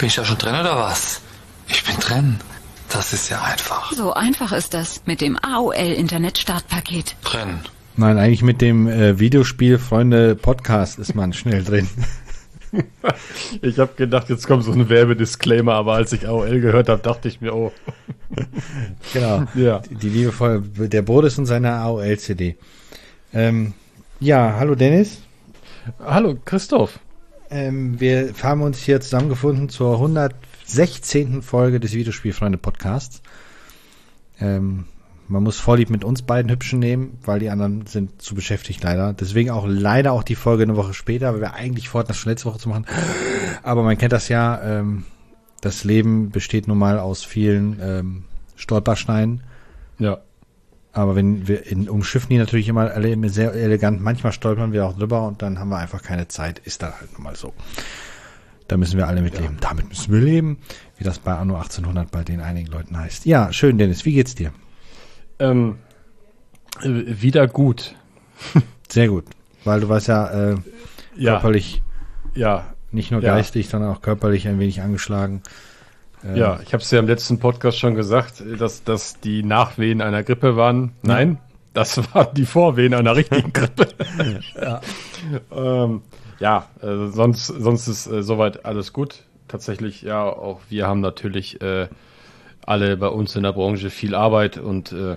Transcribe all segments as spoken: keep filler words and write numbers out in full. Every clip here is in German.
Bin ich da schon drin oder was? Ich bin drin. Das ist ja einfach. So einfach ist das mit dem A O L-Internet-Startpaket. Drin. Nein, eigentlich mit dem äh, Videospiel-Freunde-Podcast ist man schnell drin. Ich habe gedacht, jetzt kommt so ein Werbedisclaimer, aber als ich A O L gehört habe, dachte ich mir, oh. Genau, ja. die, die liebevoll, der Boris und seine A O L-C D. Ähm, ja, hallo Dennis. Hallo Christoph. Ähm, wir haben uns hier zusammengefunden zur hundertsechzehnten Folge des Videospielfreunde-Podcasts. Ähm, man muss Vorlieb mit uns beiden Hübschen nehmen, weil die anderen sind zu beschäftigt leider. Deswegen auch leider auch die Folge eine Woche später, weil wir eigentlich vorhatten, das schon letzte Woche zu machen. Aber man kennt das ja, ähm, das Leben besteht nun mal aus vielen ähm, Stolpersteinen. Ja. Aber wenn wir in, umschiffen die natürlich immer alle sehr elegant, manchmal stolpern wir auch drüber und dann haben wir einfach keine Zeit. Ist dann halt nun mal so. Da müssen wir alle mitleben. Ja. Damit müssen wir leben, wie das bei Anno achtzehnhundert bei den einigen Leuten heißt. Ja, schön, Dennis. Wie geht's dir? Ähm, äh, wieder gut. Sehr gut. Weil du warst ja, äh, ja. körperlich, ja. nicht nur ja. geistig, sondern auch körperlich ein wenig angeschlagen. Ähm, ja, ich habe es ja im letzten Podcast schon gesagt, dass, dass die Nachwehen einer Grippe waren. Nein, das waren die Vorwehen einer richtigen Grippe. ja, ähm, ja äh, sonst, sonst ist äh, soweit alles gut. Tatsächlich, ja, auch wir haben natürlich äh, alle bei uns in der Branche viel Arbeit und äh,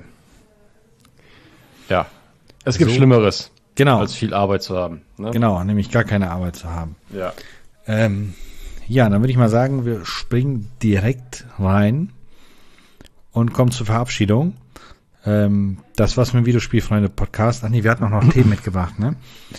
ja, es gibt so, Schlimmeres, genau. als viel Arbeit zu haben. Ne? Genau, nämlich gar keine Arbeit zu haben. Ja. Ähm, ja, dann würde ich mal sagen, wir springen direkt rein und kommen zur Verabschiedung. Ähm, das war's mit dem Videospielfreunde-Podcast. Ach nee, wir hatten auch noch Themen mitgebracht, ne?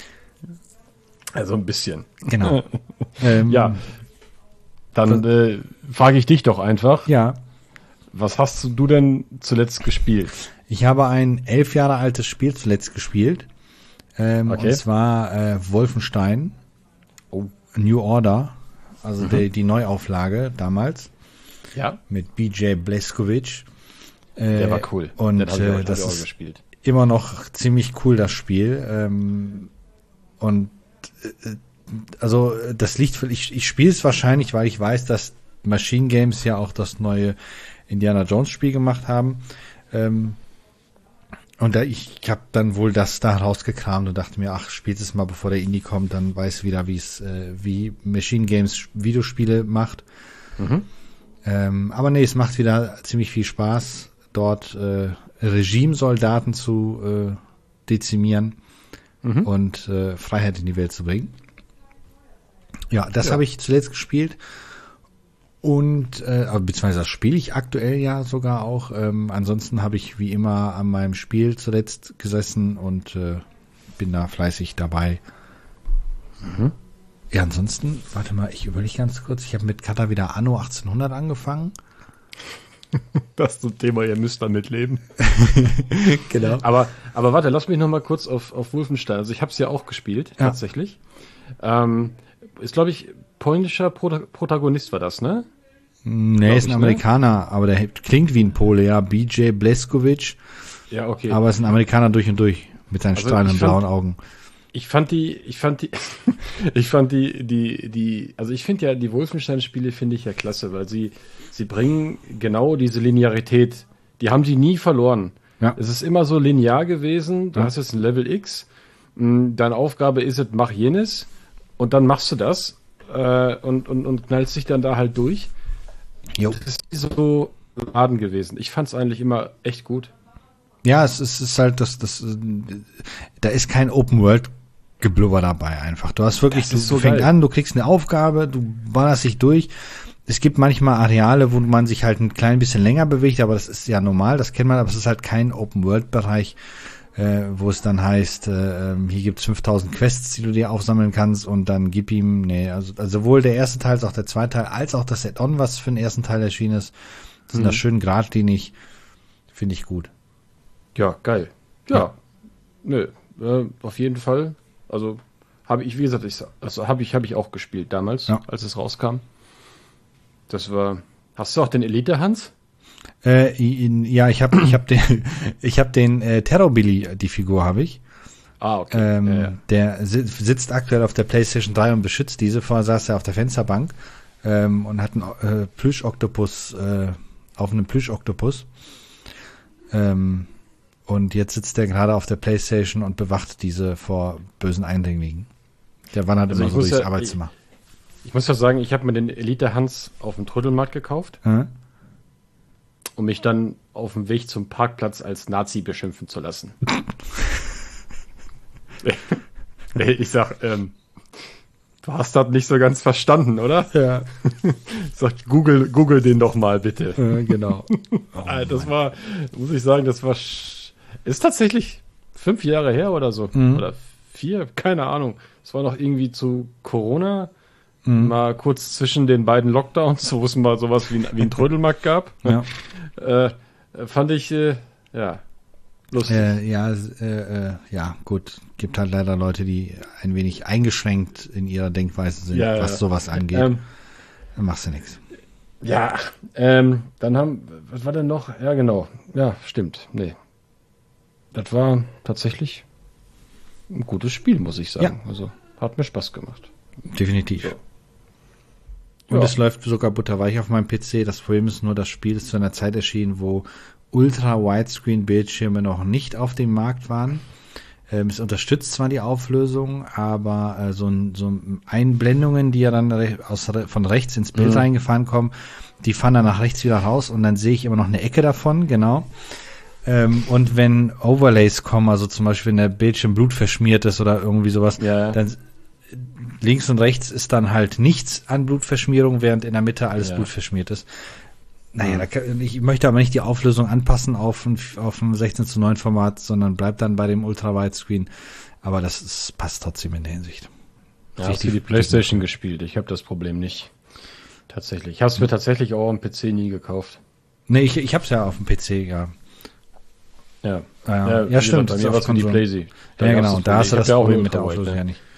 Also ein bisschen. Genau. ähm, ja, dann äh, frage ich dich doch einfach. Ja. Was hast du denn zuletzt gespielt? Ich habe ein elf Jahre altes Spiel zuletzt gespielt. Ähm, okay. Und zwar äh, Wolfenstein. Oh. New Order. Also mhm. die, die Neuauflage damals. Ja. Mit B J Blazkowicz. Äh, Der war cool. Und Den äh, ich das auch ist gespielt. immer noch ziemlich cool, das Spiel. Ähm, und äh, also das liegt, ich, ich spiele es wahrscheinlich, weil ich weiß, dass Machine Games ja auch das neue Indiana Jones Spiel gemacht haben. Ähm, und da ich, ich habe dann wohl das da rausgekramt und dachte mir, ach, spielt es mal, bevor der Indie kommt, dann weiß wieder, wie es, äh, wie Machine Games Videospiele macht. Mhm. Ähm, aber nee, es macht wieder ziemlich viel Spaß, dort äh, Regimesoldaten zu äh, dezimieren mhm. und äh, Freiheit in die Welt zu bringen. Ja, das ja. habe ich zuletzt gespielt. Und, äh, beziehungsweise das spiele ich aktuell ja sogar auch. Ähm, ansonsten habe ich wie immer an meinem Spiel zuletzt gesessen und äh, bin da fleißig dabei. Mhm. Ja, ansonsten, warte mal, ich überlege ganz kurz. Ich habe mit Kata wieder Anno achtzehnhundert angefangen. Das zum Thema, ihr müsst damit leben. Genau. Aber, aber warte, lass mich noch mal kurz auf, auf Wolfenstein. Also ich habe es ja auch gespielt, ja. tatsächlich. Ähm, ist, glaube ich, polnischer Prota- Protagonist war das, ne? Nee, Glaub ist ein ich, Amerikaner, ne? Aber der klingt wie ein Pole, ja. B J Blazkowicz. Ja, okay. Aber ist ein Amerikaner durch und durch. Mit seinen also strahlenden fand, blauen Augen. Ich fand die, ich fand die, ich fand die, die, die, also ich finde ja, die Wolfenstein-Spiele finde ich ja klasse, weil sie, sie bringen genau diese Linearität, die haben sie nie verloren. Ja. Es ist immer so linear gewesen, du ja. hast jetzt ein Level X, deine Aufgabe ist es, mach jenes, und dann machst du das, äh, und, und, und knallst dich dann da halt durch. Jo. Das ist so laden gewesen. Ich fand es eigentlich immer echt gut. Ja, es ist, es ist halt, das, das, da ist kein Open-World-Geblubber dabei einfach. Du hast wirklich, du so fängst geil. an, du kriegst eine Aufgabe, du ballerst dich durch. Es gibt manchmal Areale, wo man sich halt ein klein bisschen länger bewegt, aber das ist ja normal, das kennt man, aber es ist halt kein Open-World-Bereich, äh, wo es dann heißt, äh, hier gibt's fünftausend Quests, die du dir aufsammeln kannst und dann gib ihm, nee, also, also sowohl der erste Teil als auch der zweite Teil, als auch das Add-on, was für den ersten Teil erschienen ist, sind mhm. da schön geradlinig, finde ich gut. Ja, geil. Ja, Ja. nö, äh, auf jeden Fall. Also habe ich, wie gesagt, ich, also habe ich, habe ich auch gespielt damals, Ja. als es rauskam. Das war. Hast du auch den Elite Hans? Äh, in, ja, ich habe, ich habe den, ich habe den äh, Terrorbilly, die Figur habe ich. Ah, okay. Ähm, ja, ja. Der si- sitzt aktuell auf der PlayStation drei und beschützt diese. Vorher saß er auf der Fensterbank. ähm, und hat einen äh, Plüsch-Oktopus äh, auf einem Plüsch-Oktopus. Ähm, und jetzt sitzt er gerade auf der Playstation und bewacht diese vor bösen Eindringlingen. Der wandert also immer so durchs ja, Arbeitszimmer. Ich, ich muss ja sagen, ich habe mir den Elite Hans auf dem Trödelmarkt gekauft, hm? um mich dann auf dem Weg zum Parkplatz als Nazi beschimpfen zu lassen. Ich sag, ähm, du hast das nicht so ganz verstanden, oder? Ja. Ich sag, Google, Google den doch mal, bitte. Ja, genau. Oh, das war, muss ich sagen, das war, ist tatsächlich fünf Jahre her oder so. Mhm. Oder vier, keine Ahnung. Es war noch irgendwie zu Corona, mhm. mal kurz zwischen den beiden Lockdowns, wo es mal sowas wie, wie ein Trödelmarkt gab. Ja. Äh, fand ich, äh, ja, lustig. Äh, ja, äh, äh, ja, gut. Gibt halt leider Leute, die ein wenig eingeschränkt in ihrer Denkweise sind, ja, was ja. sowas angeht. Ähm, Dann machst du nichts. Ja, ähm, dann haben, was war denn noch? Ja, genau. Ja, stimmt. Nee. Das war tatsächlich ein gutes Spiel, muss ich sagen. Ja. Also, hat mir Spaß gemacht. Definitiv. So. Und ja. es läuft sogar butterweich auf meinem P C. Das Problem ist nur, das Spiel ist zu einer Zeit erschienen, wo Ultra-Widescreen-Bildschirme noch nicht auf dem Markt waren. Ähm, es unterstützt zwar die Auflösung, aber äh, so, so Einblendungen, die ja dann re- aus, von rechts ins Bild mhm. reingefahren kommen, die fahren dann nach rechts wieder raus und dann sehe ich immer noch eine Ecke davon, genau. Ähm, und wenn Overlays kommen, also zum Beispiel wenn der Bildschirm blutverschmiert ist oder irgendwie sowas, ja. dann links und rechts ist dann halt nichts an Blutverschmierung, während in der Mitte alles ja. blutverschmiert ist. Naja, da kann, ich möchte aber nicht die Auflösung anpassen auf ein, auf ein sechzehn zu neun Format, sondern bleibt dann bei dem Ultra-Widescreen. Aber das ist, passt trotzdem in der Hinsicht. Ja, hast du die PlayStation gespielt? Ich habe das Problem nicht. Tatsächlich. Ich habe es mir tatsächlich auch am P C nie gekauft. Nee, ich, ich habe es ja auf dem P C, ja. Ja, ja, ja, ja stimmt. Bei mir war es die PlayStation. Ja, genau. Da hast du das Problem mit der Auflösung ja nicht.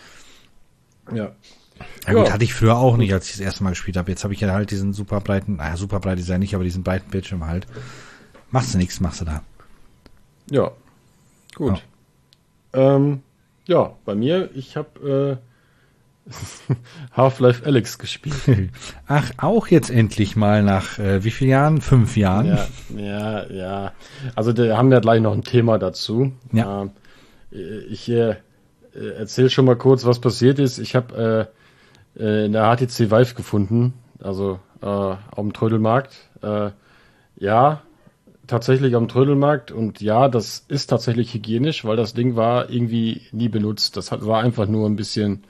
Ja. Ja gut, ja. hatte ich früher auch nicht, als ich das erste Mal gespielt habe. Jetzt habe ich ja halt diesen super breiten, naja, super breit ist ja nicht, aber diesen breiten Bildschirm halt. Machst du nichts, machst du da. Ja, gut. Ja, ähm, ja bei mir, ich habe äh, Half-Life Alyx gespielt. Ach, auch jetzt endlich mal nach äh, wie vielen Jahren? Fünf Jahren? Ja, ja, ja. Also wir haben ja gleich noch ein Thema dazu. Ja. Äh, ich äh, erzähle schon mal kurz, was passiert ist. Ich habe äh, in der H T C Vive gefunden, also äh, auf dem Trödelmarkt. Äh, ja, tatsächlich am Trödelmarkt und ja, das ist tatsächlich hygienisch, weil das Ding war irgendwie nie benutzt. Das hat, war einfach nur ein bisschen,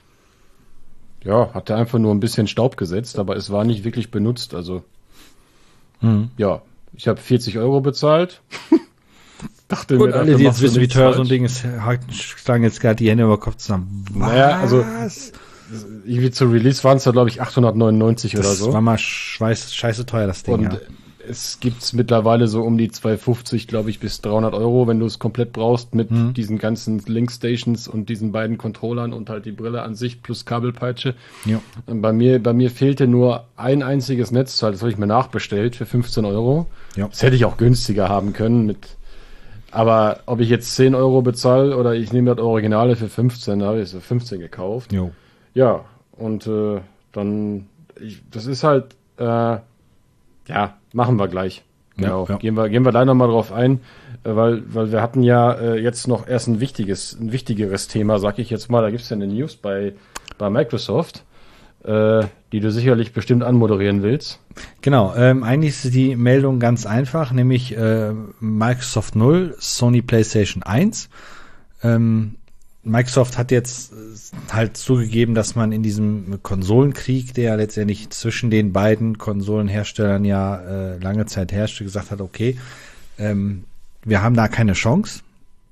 ja, hatte einfach nur ein bisschen Staub gesetzt, aber es war nicht wirklich benutzt. Also mhm. ja, ich habe vierzig Euro bezahlt. Dachte und mir, alle, die jetzt wissen, wie teuer so ein Ding ist, schlagen jetzt gerade die Hände über den Kopf zusammen. Was? Naja, also irgendwie zu Release waren es da, glaube ich, achthundertneunundneunzig das oder so. Das war mal scheiße, scheiße teuer, das Ding, und ja. Es gibt's mittlerweile so um die zweihundertfünfzig, glaube ich, bis dreihundert Euro, wenn du es komplett brauchst, mit mhm. diesen ganzen Link-Stations und diesen beiden Controllern und halt die Brille an sich plus Kabelpeitsche. Ja. Und bei mir, bei mir fehlte nur ein einziges Netzteil, das habe ich mir nachbestellt für fünfzehn Euro. Ja. Das hätte ich auch günstiger haben können mit, aber ob ich jetzt zehn Euro bezahle oder ich nehme das Originale für fünfzehn, da habe ich es für fünfzehn gekauft. Jo. Ja, und äh, dann, ich, das ist halt, äh, ja, machen wir gleich. Genau. Ja, ja. Gehen wir, gehen wir da nochmal drauf ein, äh, weil, weil wir hatten ja äh, jetzt noch erst ein wichtiges, ein wichtigeres Thema, sag ich jetzt mal. Da gibt's ja eine News bei, bei Microsoft, äh, die du sicherlich bestimmt anmoderieren willst. Genau, ähm, eigentlich ist die Meldung ganz einfach, nämlich äh, Microsoft null, Sony PlayStation eins. Ähm, Microsoft hat jetzt halt zugegeben, dass man in diesem Konsolenkrieg, der letztendlich zwischen den beiden Konsolenherstellern ja äh, lange Zeit herrschte, gesagt hat, okay, ähm, wir haben da keine Chance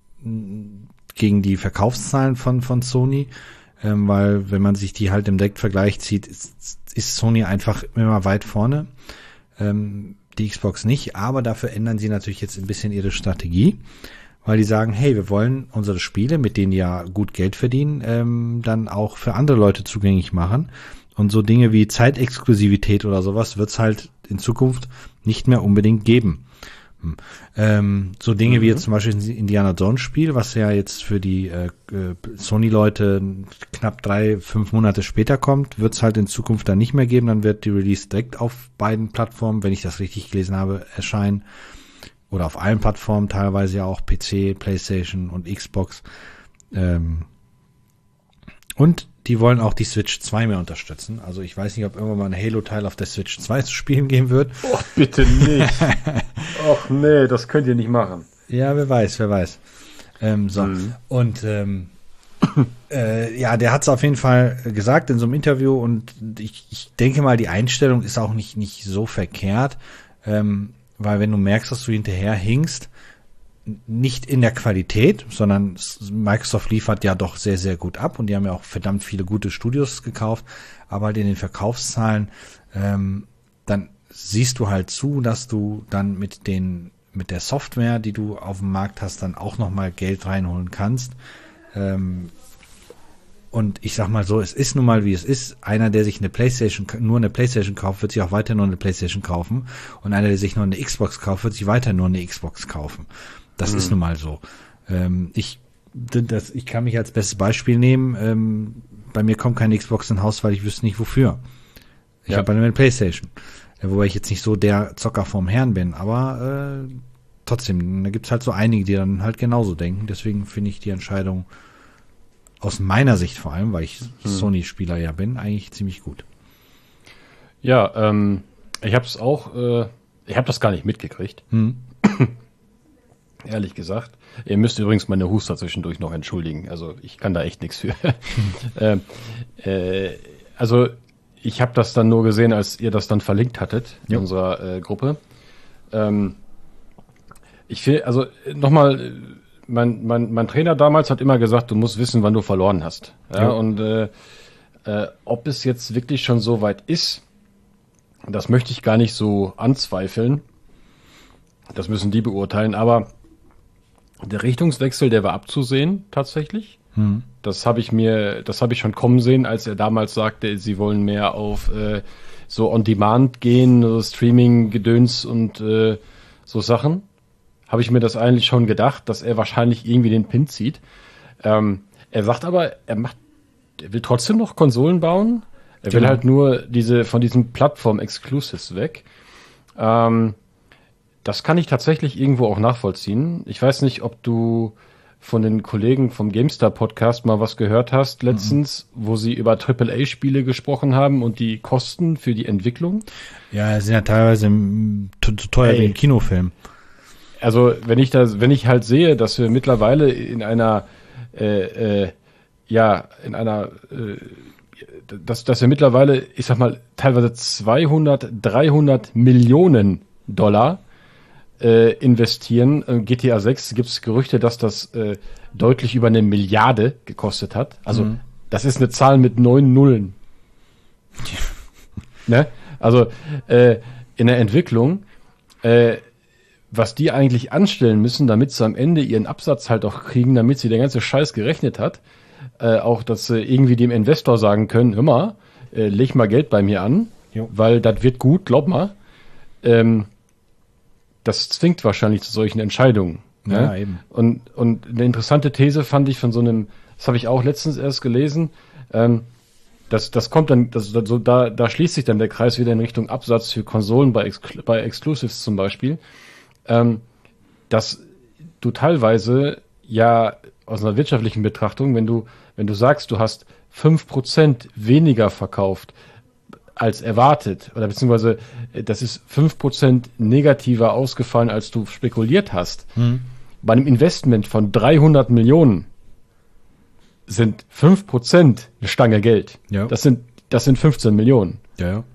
gegen die Verkaufszahlen von von Sony, ähm, weil wenn man sich die halt im Direktvergleich zieht, ist, ist Sony einfach immer weit vorne, ähm, die Xbox nicht, aber dafür ändern sie natürlich jetzt ein bisschen ihre Strategie, weil die sagen, hey, wir wollen unsere Spiele, mit denen die ja gut Geld verdienen, ähm, dann auch für andere Leute zugänglich machen. Und so Dinge wie Zeitexklusivität oder sowas wird es halt in Zukunft nicht mehr unbedingt geben. Hm. Ähm, so Dinge mhm. wie jetzt zum Beispiel das Indiana Jones Spiel, was ja jetzt für die äh, Sony-Leute knapp drei, fünf Monate später kommt, wird es halt in Zukunft dann nicht mehr geben. Dann wird die Release direkt auf beiden Plattformen, wenn ich das richtig gelesen habe, erscheinen. Oder auf allen Plattformen, teilweise ja auch P C, PlayStation und Xbox. Ähm, und die wollen auch die Switch zwei mehr unterstützen. Also ich weiß nicht, ob irgendwann mal ein Halo-Teil auf der Switch zwei zu spielen geben wird. Och, bitte nicht. Och nee, das könnt ihr nicht machen. Ja, wer weiß, wer weiß. Ähm, so. Mhm. Und ähm, äh, ja, der hat es auf jeden Fall gesagt in so einem Interview und ich, ich denke mal, die Einstellung ist auch nicht, nicht so verkehrt, ähm, weil wenn du merkst, dass du hinterher hinkst, nicht in der Qualität, sondern Microsoft liefert ja doch sehr, sehr gut ab und die haben ja auch verdammt viele gute Studios gekauft, aber halt in den Verkaufszahlen, ähm, dann siehst du halt zu, dass du dann mit den, mit der Software, die du auf dem Markt hast, dann auch nochmal Geld reinholen kannst. Ähm, und ich sag mal so, es ist nun mal wie es ist. Einer, der sich eine PlayStation, nur eine PlayStation kauft, wird sich auch weiter nur eine PlayStation kaufen. Und einer, der sich nur eine Xbox kauft, wird sich weiter nur eine Xbox kaufen. Das mhm. ist nun mal so. Ähm, ich, das, ich kann mich als bestes Beispiel nehmen. Ähm, bei mir kommt keine Xbox ins Haus, weil ich wüsste nicht wofür. Ich ja. habe eine PlayStation. Wobei ich jetzt nicht so der Zocker vom Herrn bin. Aber äh, trotzdem, da gibt's halt so einige, die dann halt genauso denken. Deswegen finde ich die Entscheidung aus meiner Sicht vor allem, weil ich hm. Sony-Spieler ja bin, eigentlich ziemlich gut. Ja, ähm, ich habe es auch, äh, ich habe das gar nicht mitgekriegt. Hm. Ehrlich gesagt. Ihr müsst übrigens meine Huster zwischendurch noch entschuldigen. Also ich kann da echt nichts für. ähm, äh, also ich habe das dann nur gesehen, als ihr das dann verlinkt hattet in jo. unserer äh, Gruppe. Ähm, ich will, also nochmal, mein, mein, mein Trainer damals hat immer gesagt, du musst wissen, wann du verloren hast. Ja, ja. Und äh, äh, ob es jetzt wirklich schon so weit ist, das möchte ich gar nicht so anzweifeln. Das müssen die beurteilen, aber der Richtungswechsel, der war abzusehen, tatsächlich. Hm. Das habe ich mir, das habe ich schon kommen sehen, als er damals sagte, sie wollen mehr auf äh, so On-Demand gehen, so Streaming-Gedöns und äh, so Sachen. Habe ich mir das eigentlich schon gedacht, dass er wahrscheinlich irgendwie den Pin zieht. Ähm, er sagt aber, er macht, er will trotzdem noch Konsolen bauen. Er will genau. halt nur diese von diesen Plattform-Exclusives weg. Ähm, Das kann ich tatsächlich irgendwo auch nachvollziehen. Ich weiß nicht, ob du von den Kollegen vom GameStar-Podcast mal was gehört hast letztens, mhm. wo sie über Triple A Spiele gesprochen haben und die Kosten für die Entwicklung. Ja, sind ja teilweise zu teuer hey. wie ein Kinofilm. Also wenn ich das, wenn ich halt sehe, dass wir mittlerweile in einer, äh, äh, ja, in einer, äh, dass, dass wir mittlerweile, ich sag mal, teilweise zweihundert, dreihundert Millionen Dollar Äh, investieren. Äh, G T A sechs gibt es Gerüchte, dass das äh, deutlich über eine Milliarde gekostet hat. Also mhm. das ist eine Zahl mit neun Nullen. ne? Also äh, in der Entwicklung, äh, was die eigentlich anstellen müssen, damit sie am Ende ihren Absatz halt auch kriegen, damit sie der ganze Scheiß gerechnet hat, äh, auch dass sie irgendwie dem Investor sagen können, hör mal, äh, leg mal Geld bei mir an, jo. weil das wird gut, glaub mal. Ähm, Das zwingt wahrscheinlich zu solchen Entscheidungen. Ja, ne? eben. Und, und eine interessante These fand ich von so einem, das habe ich auch letztens erst gelesen, ähm, das, das kommt dann, das, so, da, da schließt sich dann der Kreis wieder in Richtung Absatz für Konsolen bei, Exclu- bei Exclusives zum Beispiel, ähm, dass du teilweise ja aus einer wirtschaftlichen Betrachtung, wenn du, wenn du sagst, du hast fünf Prozent weniger verkauft, als erwartet, oder beziehungsweise das ist fünf Prozent negativer ausgefallen, als du spekuliert hast. Hm. Bei einem Investment von dreihundert Millionen sind fünf Prozent eine Stange Geld. Ja. Das sind, das sind fünfzehn Millionen. Ja, ja.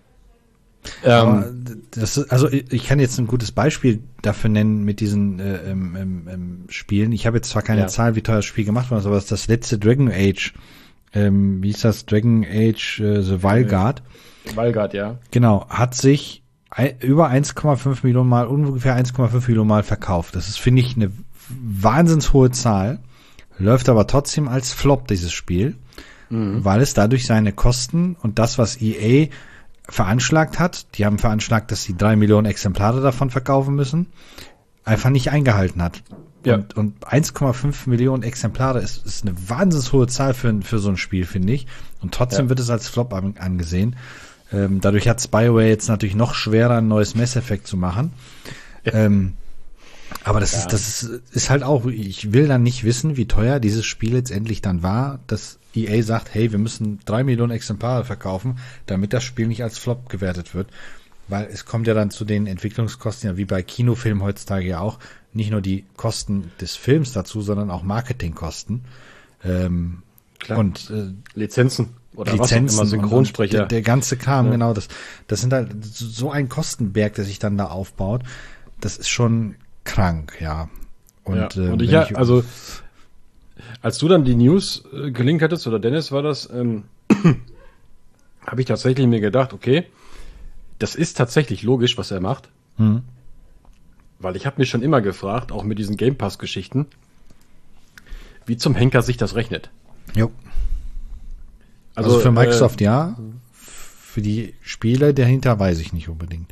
Ähm, das ist, also ich kann jetzt ein gutes Beispiel dafür nennen mit diesen äh, ähm, ähm, Spielen. Ich habe jetzt zwar keine ja. Zahl, wie teuer das Spiel gemacht wurde, aber das ist das letzte Dragon Age. Ähm, wie ist das? Dragon Age äh, The Valgard. Valgard, ja. Genau, hat sich ein, über eins Komma fünf Millionen Mal, ungefähr eins Komma fünf Millionen Mal verkauft. Das ist, finde ich, eine wahnsinns hohe Zahl. Läuft aber trotzdem als Flop, dieses Spiel, mhm. weil es dadurch seine Kosten und das, was E A veranschlagt hat, die haben veranschlagt, dass sie drei Millionen Exemplare davon verkaufen müssen, einfach nicht eingehalten hat. Ja. Und, und eins Komma fünf Millionen Exemplare ist, ist eine wahnsinnig hohe Zahl für, für so ein Spiel, finde ich. Und trotzdem ja. wird es als Flop an, angesehen. Ähm, dadurch hat Bioware jetzt natürlich noch schwerer, ein neues Mass Effect zu machen. Ja. Ähm, aber das ja. ist, das ist, ist halt auch, ich will dann nicht wissen, wie teuer dieses Spiel letztendlich dann war, dass E A sagt, hey, wir müssen drei Millionen Exemplare verkaufen, damit das Spiel nicht als Flop gewertet wird. Weil es kommt ja dann zu den Entwicklungskosten, ja wie bei Kinofilmen heutzutage ja auch, nicht nur die Kosten des Films dazu, sondern auch Marketingkosten. Ähm, Klar. Und äh, Lizenzen oder Lizenzen, was auch immer, Synchronsprecher. Der, der ganze Kram, ja. genau. Das, das sind halt so ein Kostenberg, der sich dann da aufbaut. Das ist schon krank, ja. Und, ja. äh, Und ich, ja, also als du dann die News äh, gelinkt hattest, oder Dennis war das, ähm, habe ich tatsächlich mir gedacht, okay, das ist tatsächlich logisch, was er macht. Hm. Weil ich habe mich schon immer gefragt, auch mit diesen Game Pass-Geschichten, wie zum Henker sich das rechnet. Jo. Also, also für Microsoft äh, ja, für die Spiele dahinter weiß ich nicht unbedingt.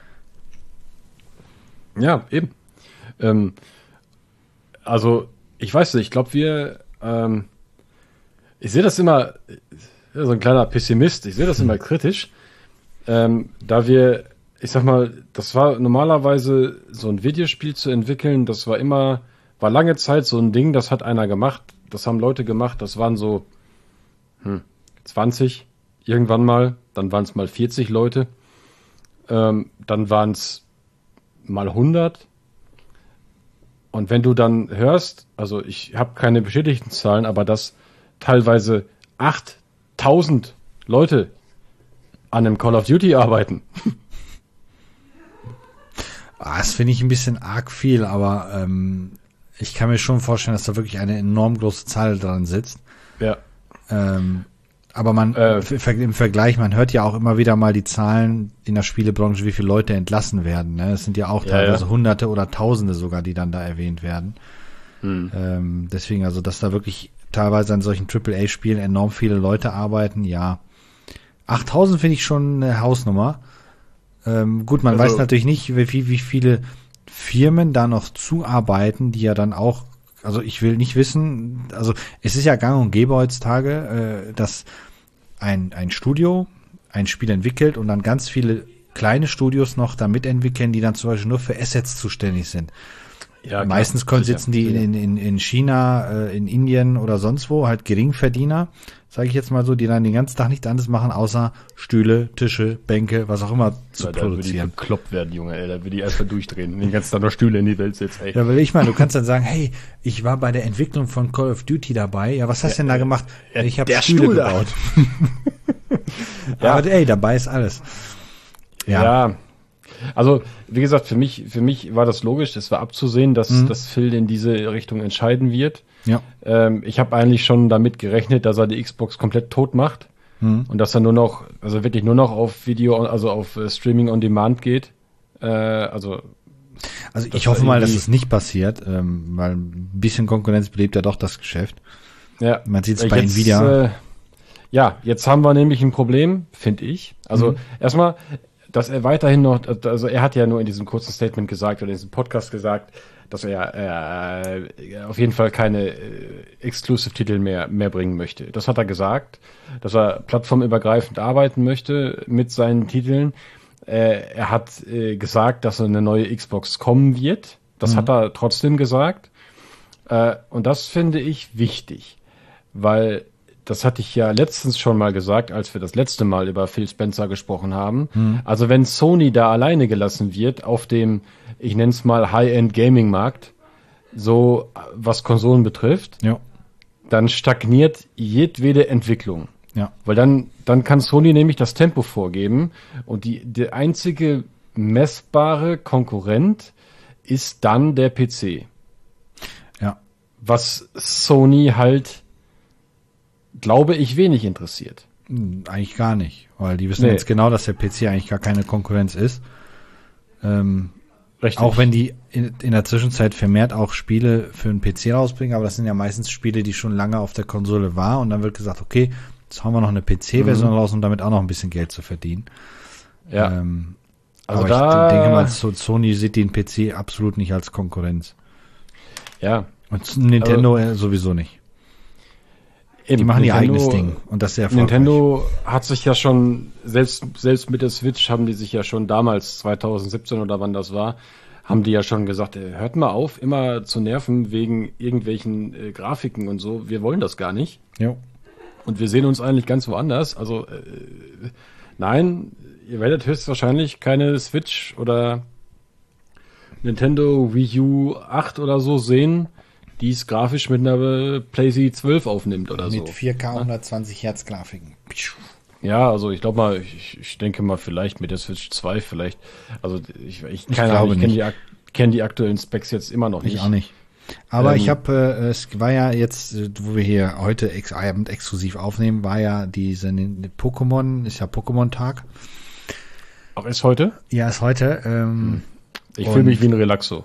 Ja, eben. Ähm, also ich weiß nicht, ich glaube wir, ähm, ich sehe das immer, so ein kleiner Pessimist, ich sehe das hm. immer kritisch, ähm, da wir, ich sag mal, das war normalerweise so ein Videospiel zu entwickeln, das war immer, war lange Zeit so ein Ding, das hat einer gemacht, das haben Leute gemacht, das waren so hm, zwanzig irgendwann mal, dann waren es mal vierzig Leute, ähm, dann waren es mal hundert und wenn du dann hörst, also ich habe keine bestätigten Zahlen, aber dass teilweise achttausend Leute an einem Call of Duty arbeiten. Das finde ich ein bisschen arg viel, aber ähm, ich kann mir schon vorstellen, dass da wirklich eine enorm große Zahl dran sitzt. Ja. Ähm, aber man äh, im Vergleich, man hört ja auch immer wieder mal die Zahlen in der Spielebranche, wie viele Leute entlassen werden. Ne? Es sind ja auch teilweise ja, ja. Hunderte oder Tausende sogar, die dann da erwähnt werden. Hm. Ähm, deswegen, also, dass da wirklich teilweise an solchen Triple A Spielen enorm viele Leute arbeiten, ja. achttausend finde ich schon eine Hausnummer. Ähm, gut, man also, weiß natürlich nicht, wie, wie viele Firmen da noch zuarbeiten, die ja dann auch, also ich will nicht wissen, also es ist ja gang und gäbe heutzutage, äh, dass ein, ein Studio ein Spiel entwickelt und dann ganz viele kleine Studios noch da mitentwickeln, die dann zum Beispiel nur für Assets zuständig sind. Ja, meistens können sitzen die in, in, in China, äh, in Indien oder sonst wo, halt Geringverdiener, sage ich jetzt mal so, die dann den ganzen Tag nichts anderes machen, außer Stühle, Tische, Bänke, was auch immer zu ja, produzieren. Da würde die bekloppt werden, Junge, ey, da würde die erstmal durchdrehen und den ganzen Tag noch Stühle in die Welt setzen, ey. Ja, weil ich meine, du kannst dann sagen, hey, ich war bei der Entwicklung von Call of Duty dabei, ja, was hast du ja, denn da gemacht? Ja, ich habe Stühle Stuhl gebaut. ja. Aber ey, dabei ist alles. Ja. ja. Also, wie gesagt, für mich, für mich war das logisch, es war abzusehen, dass, mhm. dass Phil in diese Richtung entscheiden wird. Ja. Ähm, ich habe eigentlich schon damit gerechnet, dass er die Xbox komplett tot macht mhm. und dass er nur noch, also wirklich nur noch auf Video, also auf uh, Streaming on Demand geht. Äh, also, also ich hoffe mal, dass es nicht passiert, ähm, weil ein bisschen Konkurrenz belebt ja doch das Geschäft. Ja. Man sieht es bei Nvidia. Äh, ja, jetzt haben wir nämlich ein Problem, finde ich. Also mhm. erstmal, dass er weiterhin noch, also er hat ja nur in diesem kurzen Statement gesagt oder in diesem Podcast gesagt, dass er äh, auf jeden Fall keine äh, Exclusive-Titel mehr mehr bringen möchte. Das hat er gesagt, dass er plattformübergreifend arbeiten möchte mit seinen Titeln. Äh, er hat äh, gesagt, dass eine neue Xbox kommen wird. Das mhm. hat er trotzdem gesagt. Äh, und das finde ich wichtig, weil das hatte ich ja letztens schon mal gesagt, als wir das letzte Mal über Phil Spencer gesprochen haben. Mhm. Also wenn Sony da alleine gelassen wird auf dem, ich nenne es mal High-End-Gaming-Markt, so was Konsolen betrifft, ja. dann stagniert jedwede Entwicklung. Ja. Weil dann, dann kann Sony nämlich das Tempo vorgeben und die, der einzige messbare Konkurrent ist dann der P C. Ja. Was Sony halt, glaube ich, wenig interessiert. Eigentlich gar nicht, weil die wissen nee. jetzt genau, dass der P C eigentlich gar keine Konkurrenz ist. Ähm, Richtig. Auch wenn die in, in der Zwischenzeit vermehrt auch Spiele für den P C rausbringen, aber das sind ja meistens Spiele, die schon lange auf der Konsole waren und dann wird gesagt, okay, jetzt haben wir noch eine P C-Version mhm. raus, um damit auch noch ein bisschen Geld zu verdienen. Ja. Ähm, Also aber da, ich denke mal, so Sony sieht den P C absolut nicht als Konkurrenz. Ja. Und Nintendo also, sowieso nicht. Eben, die machen Nintendo, ihr eigenes Ding und das sehr erfolgreich. Nintendo hat sich ja schon, selbst, selbst mit der Switch haben die sich ja schon damals, zwanzig siebzehn oder wann das war, haben die ja schon gesagt, ey, hört mal auf, immer zu nerven wegen irgendwelchen äh, Grafiken und so. Wir wollen das gar nicht. Jo. Und wir sehen uns eigentlich ganz woanders. Also äh, nein, ihr werdet höchstwahrscheinlich keine Switch oder Nintendo Wii U acht oder so sehen, die es grafisch mit einer PlayStation zwölf aufnimmt oder mit so. Mit vier K hundertzwanzig Hertz Grafiken. Ja, also ich glaube mal, ich, ich denke mal vielleicht mit der Switch zwei vielleicht. Also ich, ich, ich keine glaube Ahnung, ich kenne nicht. die, kenn die aktuellen Specs jetzt immer noch nicht. Ich auch nicht. Aber Ähm, ich habe, äh, es war ja jetzt, äh, wo wir hier heute ex Abend exklusiv aufnehmen, war ja diese ne, Pokémon, ist ja Pokémon-Tag. Auch ist heute? Ja, ist heute. Ähm, Ich fühle mich wie ein Relaxo.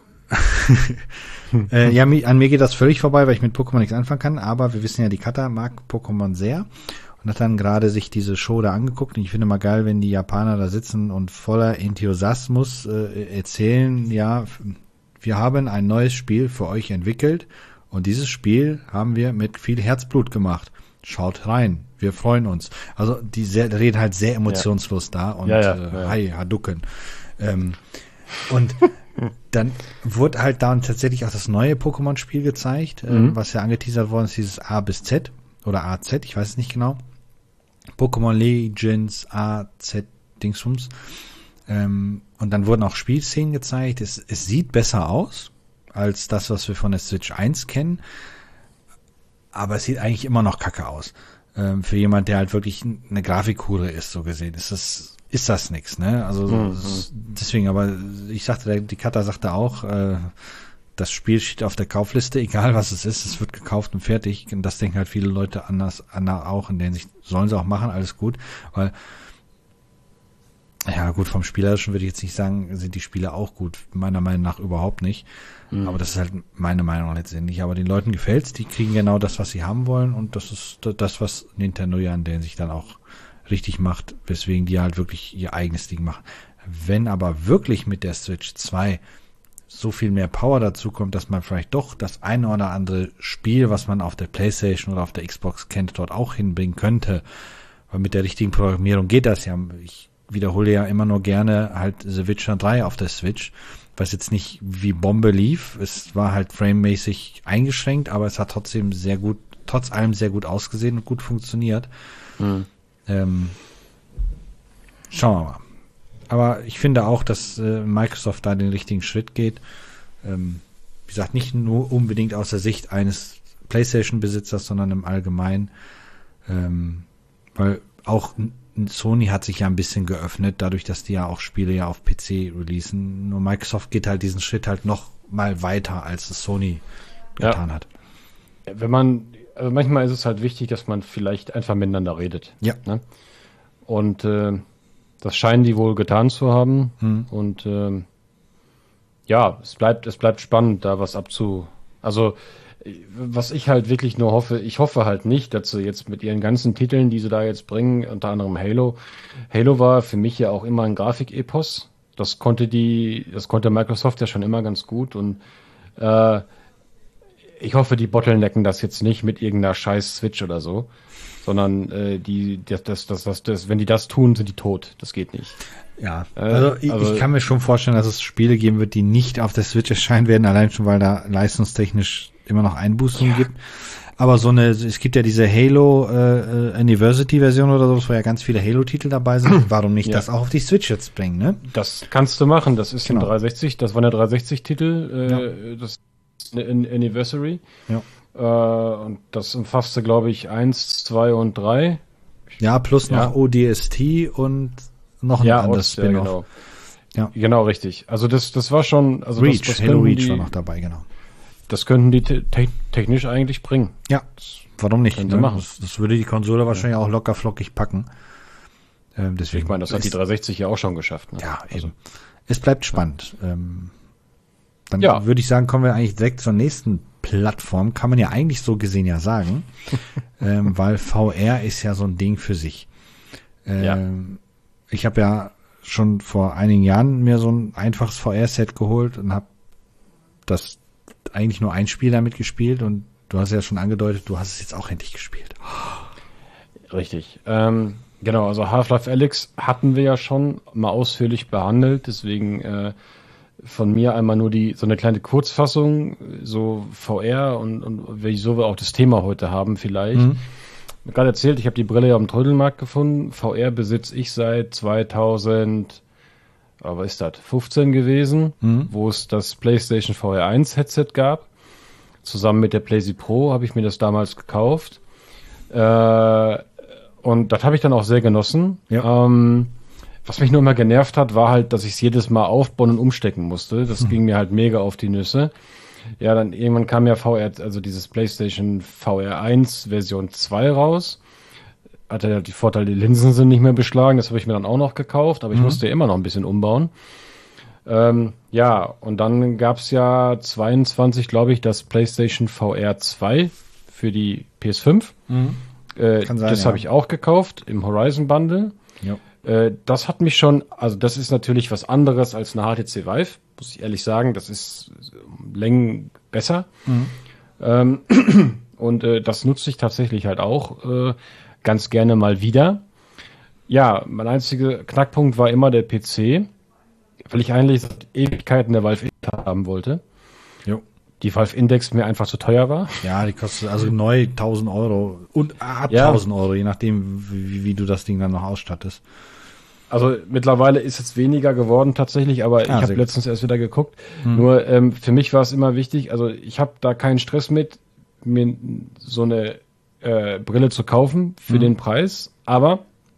äh, ja, mi, an mir geht das völlig vorbei, weil ich mit Pokémon nichts anfangen kann, aber wir wissen ja, die Kata mag Pokémon sehr und hat dann gerade sich diese Show da angeguckt und ich finde mal geil, wenn die Japaner da sitzen und voller Enthusiasmus äh, erzählen, ja, wir haben ein neues Spiel für euch entwickelt und dieses Spiel haben wir mit viel Herzblut gemacht. Schaut rein, wir freuen uns. Also die sehr, reden halt sehr emotionslos ja. da und ja, ja, äh, ja. hi, Hadouken. Ähm, und dann wurde halt da tatsächlich auch das neue Pokémon-Spiel gezeigt, mhm. äh, was ja angeteasert worden ist, dieses A bis Z oder A Z, ich weiß es nicht genau. Pokémon Legends A Z Dingsbums. Ähm, und dann wurden auch Spielszenen gezeigt. Es, es sieht besser aus als das, was wir von der Switch eins kennen. Aber es sieht eigentlich immer noch kacke aus. Ähm, für jemand, der halt wirklich eine Grafikhure ist, so gesehen. Ist das, ist das nix, ne? Also, mhm. es, deswegen, aber ich sagte, die Kata sagte auch, äh, das Spiel steht auf der Kaufliste, egal was es ist, es wird gekauft und fertig. Und das denken halt viele Leute anders, anders auch, in denen sich, sollen sie auch machen, alles gut, weil, ja gut, vom Spielerischen würde ich jetzt nicht sagen, sind die Spiele auch gut, meiner Meinung nach überhaupt nicht. Mhm. Aber das ist halt meine Meinung letztendlich. Aber den Leuten gefällt's, die kriegen genau das, was sie haben wollen und das ist das, was Nintendo ja in denen sich dann auch richtig macht, weswegen die halt wirklich ihr eigenes Ding machen. Wenn aber wirklich mit der Switch zwei so viel mehr Power dazu kommt, dass man vielleicht doch das eine oder andere Spiel, was man auf der PlayStation oder auf der Xbox kennt, dort auch hinbringen könnte, weil mit der richtigen Programmierung geht das ja. Ich wiederhole ja immer nur gerne halt The Witcher drei auf der Switch, was jetzt nicht wie Bombe lief. Es war halt framemäßig eingeschränkt, aber es hat trotzdem sehr gut, trotz allem sehr gut ausgesehen und gut funktioniert. Mhm. Ähm, schauen wir mal. Aber ich finde auch, dass äh, Microsoft da den richtigen Schritt geht. Ähm, wie gesagt, nicht nur unbedingt aus der Sicht eines PlayStation-Besitzers, sondern im Allgemeinen. Ähm, weil auch Sony hat sich ja ein bisschen geöffnet, dadurch, dass die ja auch Spiele ja auf P C releasen. Nur Microsoft geht halt diesen Schritt halt noch mal weiter, als es Sony ja. getan hat. Wenn man, also manchmal ist es halt wichtig, dass man vielleicht einfach miteinander redet. Ja. Ne? Und äh, das scheinen die wohl getan zu haben. Hm. Und ähm, ja, es bleibt, es bleibt spannend, da was abzu. Also was ich halt wirklich nur hoffe, ich hoffe halt nicht, dass sie jetzt mit ihren ganzen Titeln, die sie da jetzt bringen, unter anderem Halo. Halo war für mich ja auch immer ein Grafik-Epos. Das konnte die, das konnte Microsoft ja schon immer ganz gut und äh, ich hoffe, die bottlenecken das jetzt nicht mit irgendeiner scheiß Switch oder so, sondern äh, die, das, das, das, das, das, wenn die das tun, sind die tot. Das geht nicht. Ja, also, ich, also ich kann mir schon vorstellen, dass es Spiele geben wird, die nicht auf der Switch erscheinen werden, allein schon, weil da leistungstechnisch immer noch Einbußungen ja. gibt. Aber so eine, es gibt ja diese Halo äh, Anniversary-Version oder so, wo ja ganz viele Halo-Titel dabei sind. Warum nicht ja. das auch auf die Switch jetzt bringen, ne? Das kannst du machen. Das ist genau. ein dreihundertsechzig, das war eine dreihundertsechzig-Titel, äh, ja. das ist eine Anniversary. Ja. Äh, und das umfasste, glaube ich, eins, zwei und drei. Ja, plus ja. noch O D S T und noch ein ja, anderes Spin-off. Ja, genau. Ja. Genau, richtig. Also das, das war schon, also Reach, das, das Halo Reach die, war noch dabei, genau. Das könnten die te technisch eigentlich bringen. Ja, warum nicht? Ne? Machen. Das, das würde die Konsole wahrscheinlich auch locker flockig packen. Ähm, deswegen ich meine, das hat die dreihundertsechzig ja auch schon geschafft. Ne? Ja, also. eben. Es bleibt spannend. Ja. Ähm, dann ja. würde ich sagen, kommen wir eigentlich direkt zur nächsten Plattform. Kann man ja eigentlich so gesehen ja sagen. ähm, weil V R ist ja so ein Ding für sich. Ähm, ja. Ich habe ja schon vor einigen Jahren mir so ein einfaches V R-Set geholt und habe das eigentlich nur ein Spiel damit gespielt und du hast ja schon angedeutet, du hast es jetzt auch endlich gespielt. Richtig. Ähm, genau, also Half-Life Alyx hatten wir ja schon mal ausführlich behandelt, deswegen äh, von mir einmal nur die so eine kleine Kurzfassung, so V R und, und wieso wir auch das Thema heute haben vielleicht. Mhm. Ich habe gerade erzählt, ich habe die Brille ja am Trödelmarkt gefunden. V R besitze ich seit zweitausend, aber was ist das, fünfzehn gewesen, Mhm. wo es das PlayStation V R eins Headset gab. Zusammen mit der PlayStation Pro habe ich mir das damals gekauft. Äh, und das habe ich dann auch sehr genossen. Ja. Ähm, was mich nur immer genervt hat, war halt, dass ich es jedes Mal aufbauen und umstecken musste. Das mhm. ging mir halt mega auf die Nüsse. Ja, dann irgendwann kam ja V R, also dieses PlayStation V R eins Version zwei raus. Hatte ja die Vorteile, die Linsen sind nicht mehr beschlagen. Das habe ich mir dann auch noch gekauft, aber ich mhm. musste ja immer noch ein bisschen umbauen. Ähm, ja, und dann gab's ja zweiundzwanzig, glaube ich, das PlayStation V R zwei für die P S fünf. Mhm. Äh, Kann sein, das ja. habe ich auch gekauft im Horizon Bundle. Ja. Äh, das hat mich schon, also das ist natürlich was anderes als eine H T C Vive, muss ich ehrlich sagen. Das ist Längen besser. Mhm. Ähm, und äh, das nutze ich tatsächlich halt auch äh, ganz gerne mal wieder. Ja, mein einziger Knackpunkt war immer der P C, weil ich eigentlich seit Ewigkeiten der Valve Index haben wollte. Jo. Die Valve Index mir einfach zu teuer war. Ja, die kostet also neu tausend Euro und ab ja. tausend Euro, je nachdem, wie, wie du das Ding dann noch ausstattest. Also mittlerweile ist es weniger geworden tatsächlich, aber ah, ich habe letztens erst wieder geguckt. Hm. Nur ähm, für mich war es immer wichtig, also ich habe da keinen Stress mit, mir so eine äh, Brille zu kaufen für hm. den Preis, aber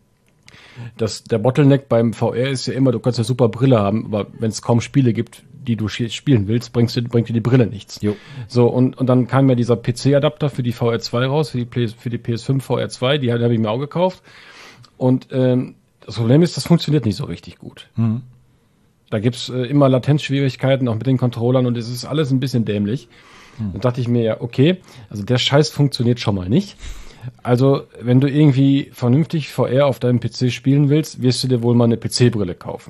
das, der Bottleneck beim V R ist ja immer, du kannst ja super Brille haben, aber wenn es kaum Spiele gibt, die du spielen willst, bringst du, bringt dir die Brille nichts. Jo. So, und, und dann kam ja dieser P C-Adapter für die V R zwei raus, für die, Play, für die P S fünf V R zwei, die habe ich mir auch gekauft. Und ähm, das Problem ist, das funktioniert nicht so richtig gut. Mhm. Da gibt's äh, immer Latenzschwierigkeiten, auch mit den Controllern, und es ist alles ein bisschen dämlich. Mhm. Dann dachte ich mir ja, okay, also der Scheiß funktioniert schon mal nicht. Also, wenn du irgendwie vernünftig V R auf deinem P C spielen willst, wirst du dir wohl mal eine P C-Brille kaufen.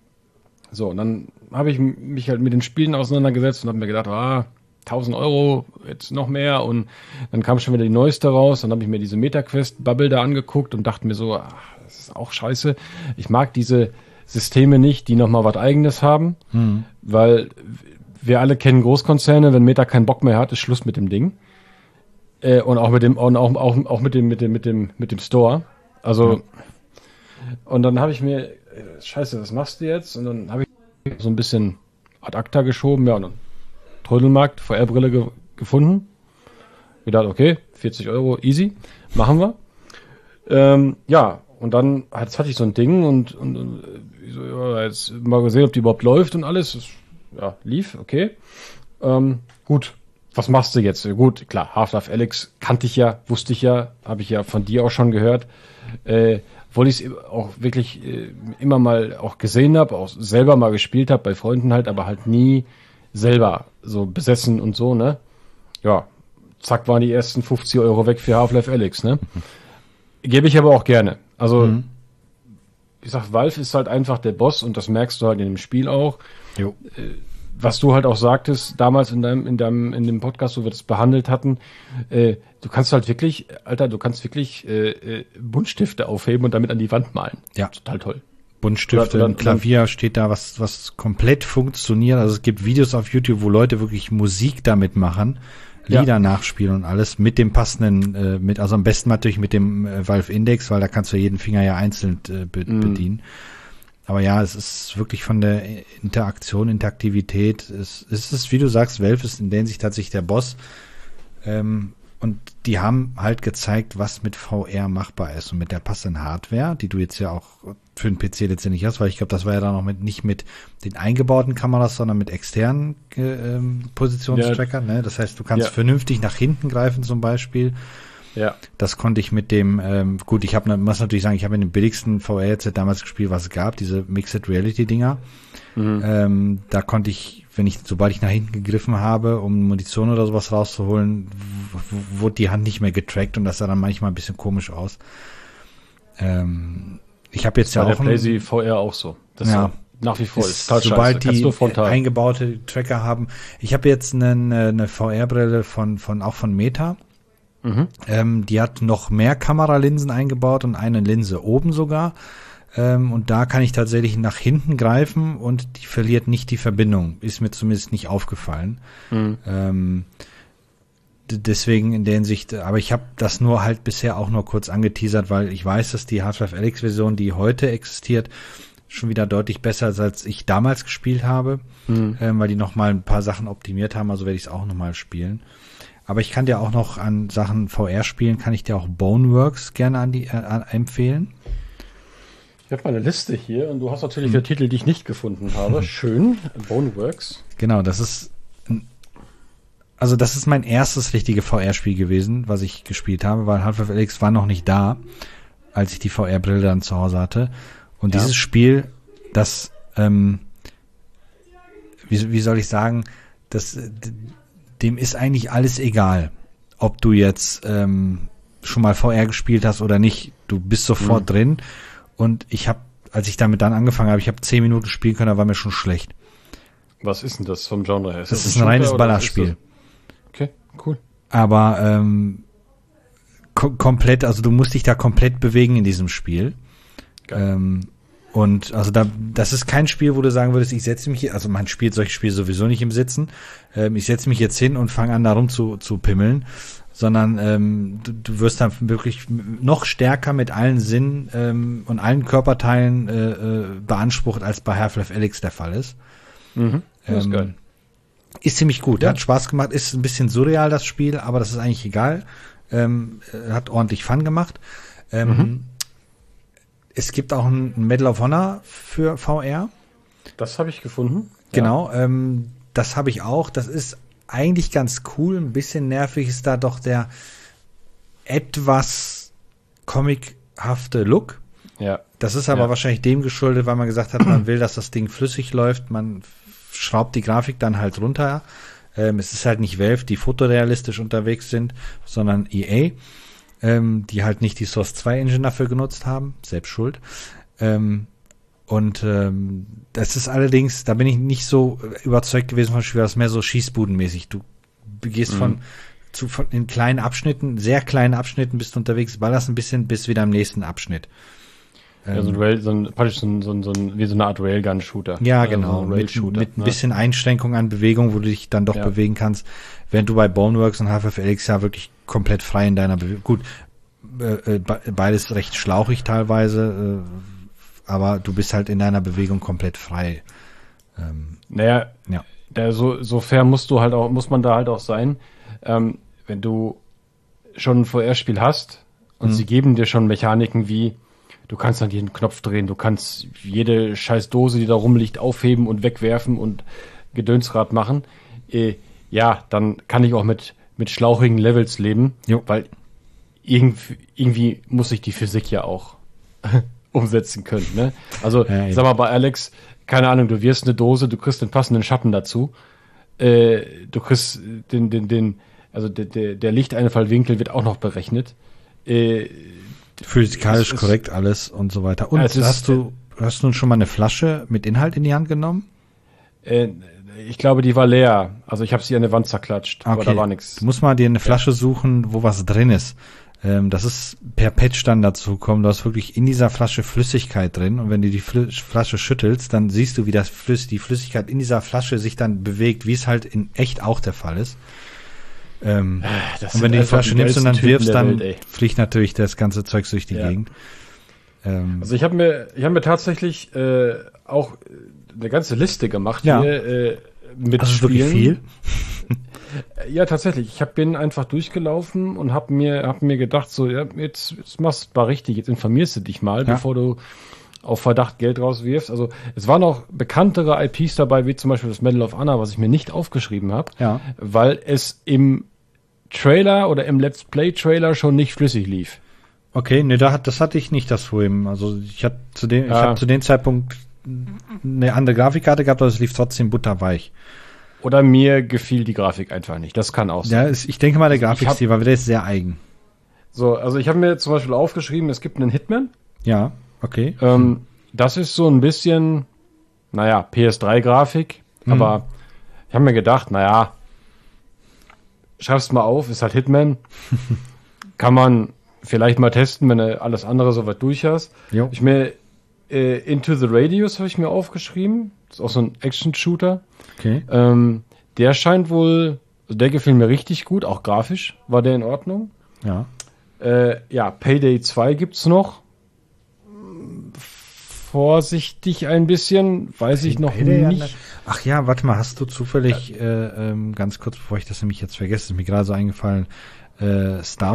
So, und dann habe ich mich halt mit den Spielen auseinandergesetzt und habe mir gedacht, ah, tausend Euro, jetzt noch mehr. Und dann kam schon wieder die neueste raus. Dann habe ich mir diese MetaQuest-Bubble da angeguckt und dachte mir so, ach, das ist auch scheiße. Ich mag diese Systeme nicht, die nochmal was Eigenes haben, mhm. weil wir alle kennen Großkonzerne, wenn Meta keinen Bock mehr hat, ist Schluss mit dem Ding. Äh, und auch mit dem, und auch, auch, auch mit dem, mit dem, mit dem, mit dem Store. Also, mhm. und dann habe ich mir, scheiße, was machst du jetzt? Und dann habe ich so ein bisschen ad acta geschoben, ja, und dann Trödelmarkt, V R-Brille ge- gefunden. Gedacht, okay, vierzig Euro, easy, machen wir. Ähm, ja, und dann jetzt hatte ich so ein Ding und, und, und so, ja, jetzt mal gesehen, ob die überhaupt läuft und alles. Das, ja, lief, okay. Ähm, gut, was machst du jetzt? Gut, klar, Half-Life Alyx kannte ich ja, wusste ich ja, habe ich ja von dir auch schon gehört. Äh, obwohl ich es auch wirklich äh, immer mal auch gesehen habe, auch selber mal gespielt habe, bei Freunden halt, aber halt nie selber so besessen und so, ne? Ja, zack, waren die ersten fünfzig Euro weg für Half-Life Alyx, ne? Gebe ich aber auch gerne. Also, mhm. ich sag, Valve ist halt einfach der Boss und das merkst du halt in dem Spiel auch. Jo. Äh, was du halt auch sagtest, damals in deinem, in deinem, in dem Podcast, wo wir das behandelt hatten, äh, du kannst halt wirklich, Alter, du kannst wirklich äh, äh, Buntstifte aufheben und damit an die Wand malen. Ja. Total toll. Buntstifte, oder, oder, ein Klavier steht da, was, was komplett funktioniert. Also es gibt Videos auf YouTube, wo Leute wirklich Musik damit machen, Lieder ja. nachspielen und alles mit dem passenden, äh, mit, also am besten natürlich mit dem äh, Valve Index, weil da kannst du jeden Finger ja einzeln äh, be- mm. bedienen. Aber ja, es ist wirklich von der Interaktion, Interaktivität, es, es ist, wie du sagst, Valve ist in der Hinsicht tatsächlich der Boss. Ähm, und die haben halt gezeigt, was mit V R machbar ist und mit der passenden Hardware, die du jetzt ja auch für den P C letztendlich hast, weil ich glaube, das war ja dann auch mit, nicht mit den eingebauten Kameras, sondern mit externen äh, Positionstrackern. Ja. Ne? Das heißt, du kannst ja. vernünftig nach hinten greifen zum Beispiel. Ja. Das konnte ich mit dem, ähm, gut, ich habe, muss natürlich sagen, ich habe in dem billigsten V R-Headset damals gespielt, was es gab, diese Mixed Reality-Dinger. Mhm. Ähm, da konnte ich, wenn ich, sobald ich nach hinten gegriffen habe, um Munition oder sowas rauszuholen, w- wurde die Hand nicht mehr getrackt und das sah dann manchmal ein bisschen komisch aus. Ähm, ich habe jetzt ja Bei auch der PlayStation V R auch so. Das ja. ist nach wie vor. Ist, ist sobald scheiße. die eingebaute Tracker haben. Ich habe jetzt eine, eine V R-Brille von, von auch von Meta. Mhm. Ähm, die hat noch mehr Kameralinsen eingebaut und eine Linse oben sogar. Ähm, und da kann ich tatsächlich nach hinten greifen und die verliert nicht die Verbindung. Ist mir zumindest nicht aufgefallen. Mhm. Ähm, d- deswegen in der Hinsicht, aber ich habe das nur halt bisher auch nur kurz angeteasert, weil ich weiß, dass die Half-Life Alyx-Version, die heute existiert, schon wieder deutlich besser ist, als ich damals gespielt habe, Mhm. ähm, weil die noch mal ein paar Sachen optimiert haben, also werde ich es auch noch mal spielen. Aber ich kann dir auch noch an Sachen V R spielen, kann ich dir auch Boneworks gerne an die äh, an, empfehlen. Ich habe meine Liste hier und du hast natürlich mhm. den Titel, die ich nicht gefunden habe. Schön, Boneworks. Genau, das ist ein, also das ist mein erstes richtige V R-Spiel gewesen, was ich gespielt habe, weil Half-Life Alyx war noch nicht da, als ich die V R-Brille dann zu Hause hatte. Und ja. dieses Spiel, das, ähm, wie, wie soll ich sagen, das, dem ist eigentlich alles egal, ob du jetzt ähm, schon mal V R gespielt hast oder nicht. Du bist sofort mhm. drin. Und ich habe, als ich damit dann angefangen habe, ich habe zehn Minuten spielen können, da war mir schon schlecht. Was ist denn das vom Genre her? Ist das, das ist ein, ein reines Ballerspiel. Okay, cool. Aber ähm, ko- komplett, also du musst dich da komplett bewegen in diesem Spiel. Ähm, und also da, das ist kein Spiel, wo du sagen würdest, ich setze mich hier, also man spielt solche Spiele sowieso nicht im Sitzen, ähm, ich setze mich jetzt hin und fange an, da rum zu, zu pimmeln, sondern ähm, du, du wirst dann wirklich noch stärker mit allen Sinnen ähm, und allen Körperteilen äh, äh, beansprucht, als bei Half-Life Alyx der Fall ist. Mhm. Das ist ähm, geil. Ist ziemlich gut, ja. Hat Spaß gemacht, ist ein bisschen surreal, das Spiel, aber das ist eigentlich egal. Ähm, hat ordentlich Fun gemacht. Ähm, mhm. Es gibt auch ein Medal of Honor für V R. Das habe ich gefunden. Genau, ja. ähm, das habe ich auch. Das ist eigentlich ganz cool. Ein bisschen nervig ist da doch der etwas comichafte Look. Ja. Das ist aber ja. wahrscheinlich dem geschuldet, weil man gesagt hat, man will, dass das Ding flüssig läuft. Man schraubt die Grafik dann halt runter. Ähm, es ist halt nicht Valve, die fotorealistisch unterwegs sind, sondern E A. Ähm, die halt nicht die Source zwei Engine dafür genutzt haben, selbst schuld. Ähm, und ähm, das ist allerdings, da bin ich nicht so überzeugt gewesen von dem Spiel, das ist mehr so schießbudenmäßig. Du gehst mhm. von, zu, von in kleinen Abschnitten, sehr kleinen Abschnitten bist du unterwegs, ballerst ein bisschen, bis wieder im nächsten Abschnitt. Ja, so ein Rail, so ein, praktisch so ein, so ein, so ein, wie so eine Art Railgun-Shooter. Ja, genau. Also mit, mit ein bisschen ne? Einschränkung an Bewegung, wo du dich dann doch ja. bewegen kannst. Während du bei Boneworks und Half-Life Alyx ja wirklich komplett frei in deiner Bewegung. Gut, äh, beides recht schlauchig teilweise, äh, aber du bist halt in deiner Bewegung komplett frei. Ähm, naja, ja. Da so, so fair musst du halt auch, muss man da halt auch sein. Ähm, wenn du schon ein V R-Spiel hast und mhm. sie geben dir schon Mechaniken wie du kannst dann jeden Knopf drehen, du kannst jede scheiß Dose, die da rumliegt, aufheben und wegwerfen und Gedönsrad machen. Äh, ja, dann kann ich auch mit, mit schlauchigen Levels leben, jo. weil irgendwie, irgendwie muss ich die Physik ja auch umsetzen können. Ne? Also, ja, sag mal, bei Alex, keine Ahnung, du wirst eine Dose, du kriegst den passenden Schatten dazu, äh, du kriegst den, den, den, also der, der, der Lichteinfallwinkel wird auch noch berechnet. Äh, Physikalisch korrekt alles und so weiter. Und also hast du hast du nun schon mal eine Flasche mit Inhalt in die Hand genommen? Äh, ich glaube, die war leer. Also ich habe sie an der Wand zerklatscht, okay. aber da war nichts. Du musst mal dir eine Flasche suchen, wo was drin ist. Ähm, das ist per Patch dann dazu gekommen. Du hast wirklich in dieser Flasche Flüssigkeit drin und wenn du die Fl- Flasche schüttelst, dann siehst du, wie das Flüss- die Flüssigkeit in dieser Flasche sich dann bewegt, wie es halt in echt auch der Fall ist. Ähm, und wenn du die Flasche nimmst und dann Typen wirfst, dann Welt, fliegt natürlich das ganze Zeug durch die ja. Gegend. Ähm, also ich habe mir, ich habe mir tatsächlich äh, auch eine ganze Liste gemacht ja. hier äh, mit das ist Spielen. Wirklich viel? Ja, tatsächlich. Ich hab, bin einfach durchgelaufen und habe mir, hab mir gedacht, so ja, jetzt, jetzt machst du mal richtig, jetzt informierst du dich mal, ja. bevor du auf Verdacht Geld rauswirfst. Also es waren auch bekanntere I Ps dabei, wie zum Beispiel das Medal of Honor, was ich mir nicht aufgeschrieben habe, ja. weil es im Trailer oder im Let's Play Trailer schon nicht flüssig lief. Okay, ne, da hat, das hatte ich nicht, das Problem. Also ich hatte zu dem, ja. ich habe zu dem Zeitpunkt eine andere Grafikkarte gehabt, aber es lief trotzdem butterweich. Oder mir gefiel die Grafik einfach nicht. Das kann auch sein. Ja, ich denke mal, der Grafikstil war wieder sehr eigen. So, also ich habe mir zum Beispiel aufgeschrieben, es gibt einen Hitman. Ja. Okay. Ähm, das ist so ein bisschen, naja, P S drei Grafik, Mhm. aber ich habe mir gedacht, naja, schreib's mal auf, ist halt Hitman. Kann man vielleicht mal testen, wenn du alles andere soweit durch hast. Jo. Ich mir äh, Into the Radius habe ich mir aufgeschrieben. Das ist auch so ein Action-Shooter. Okay. Ähm, der scheint wohl, also der gefiel mir richtig gut, auch grafisch war der in Ordnung. Ja. Äh, ja, Payday zwei gibt's noch. Vorsichtig ein bisschen, weiß ich noch Payday nicht. Ach ja, warte mal, hast du zufällig, äh, ähm, ganz kurz, bevor ich das nämlich jetzt vergesse, ist mir gerade so eingefallen, äh, Star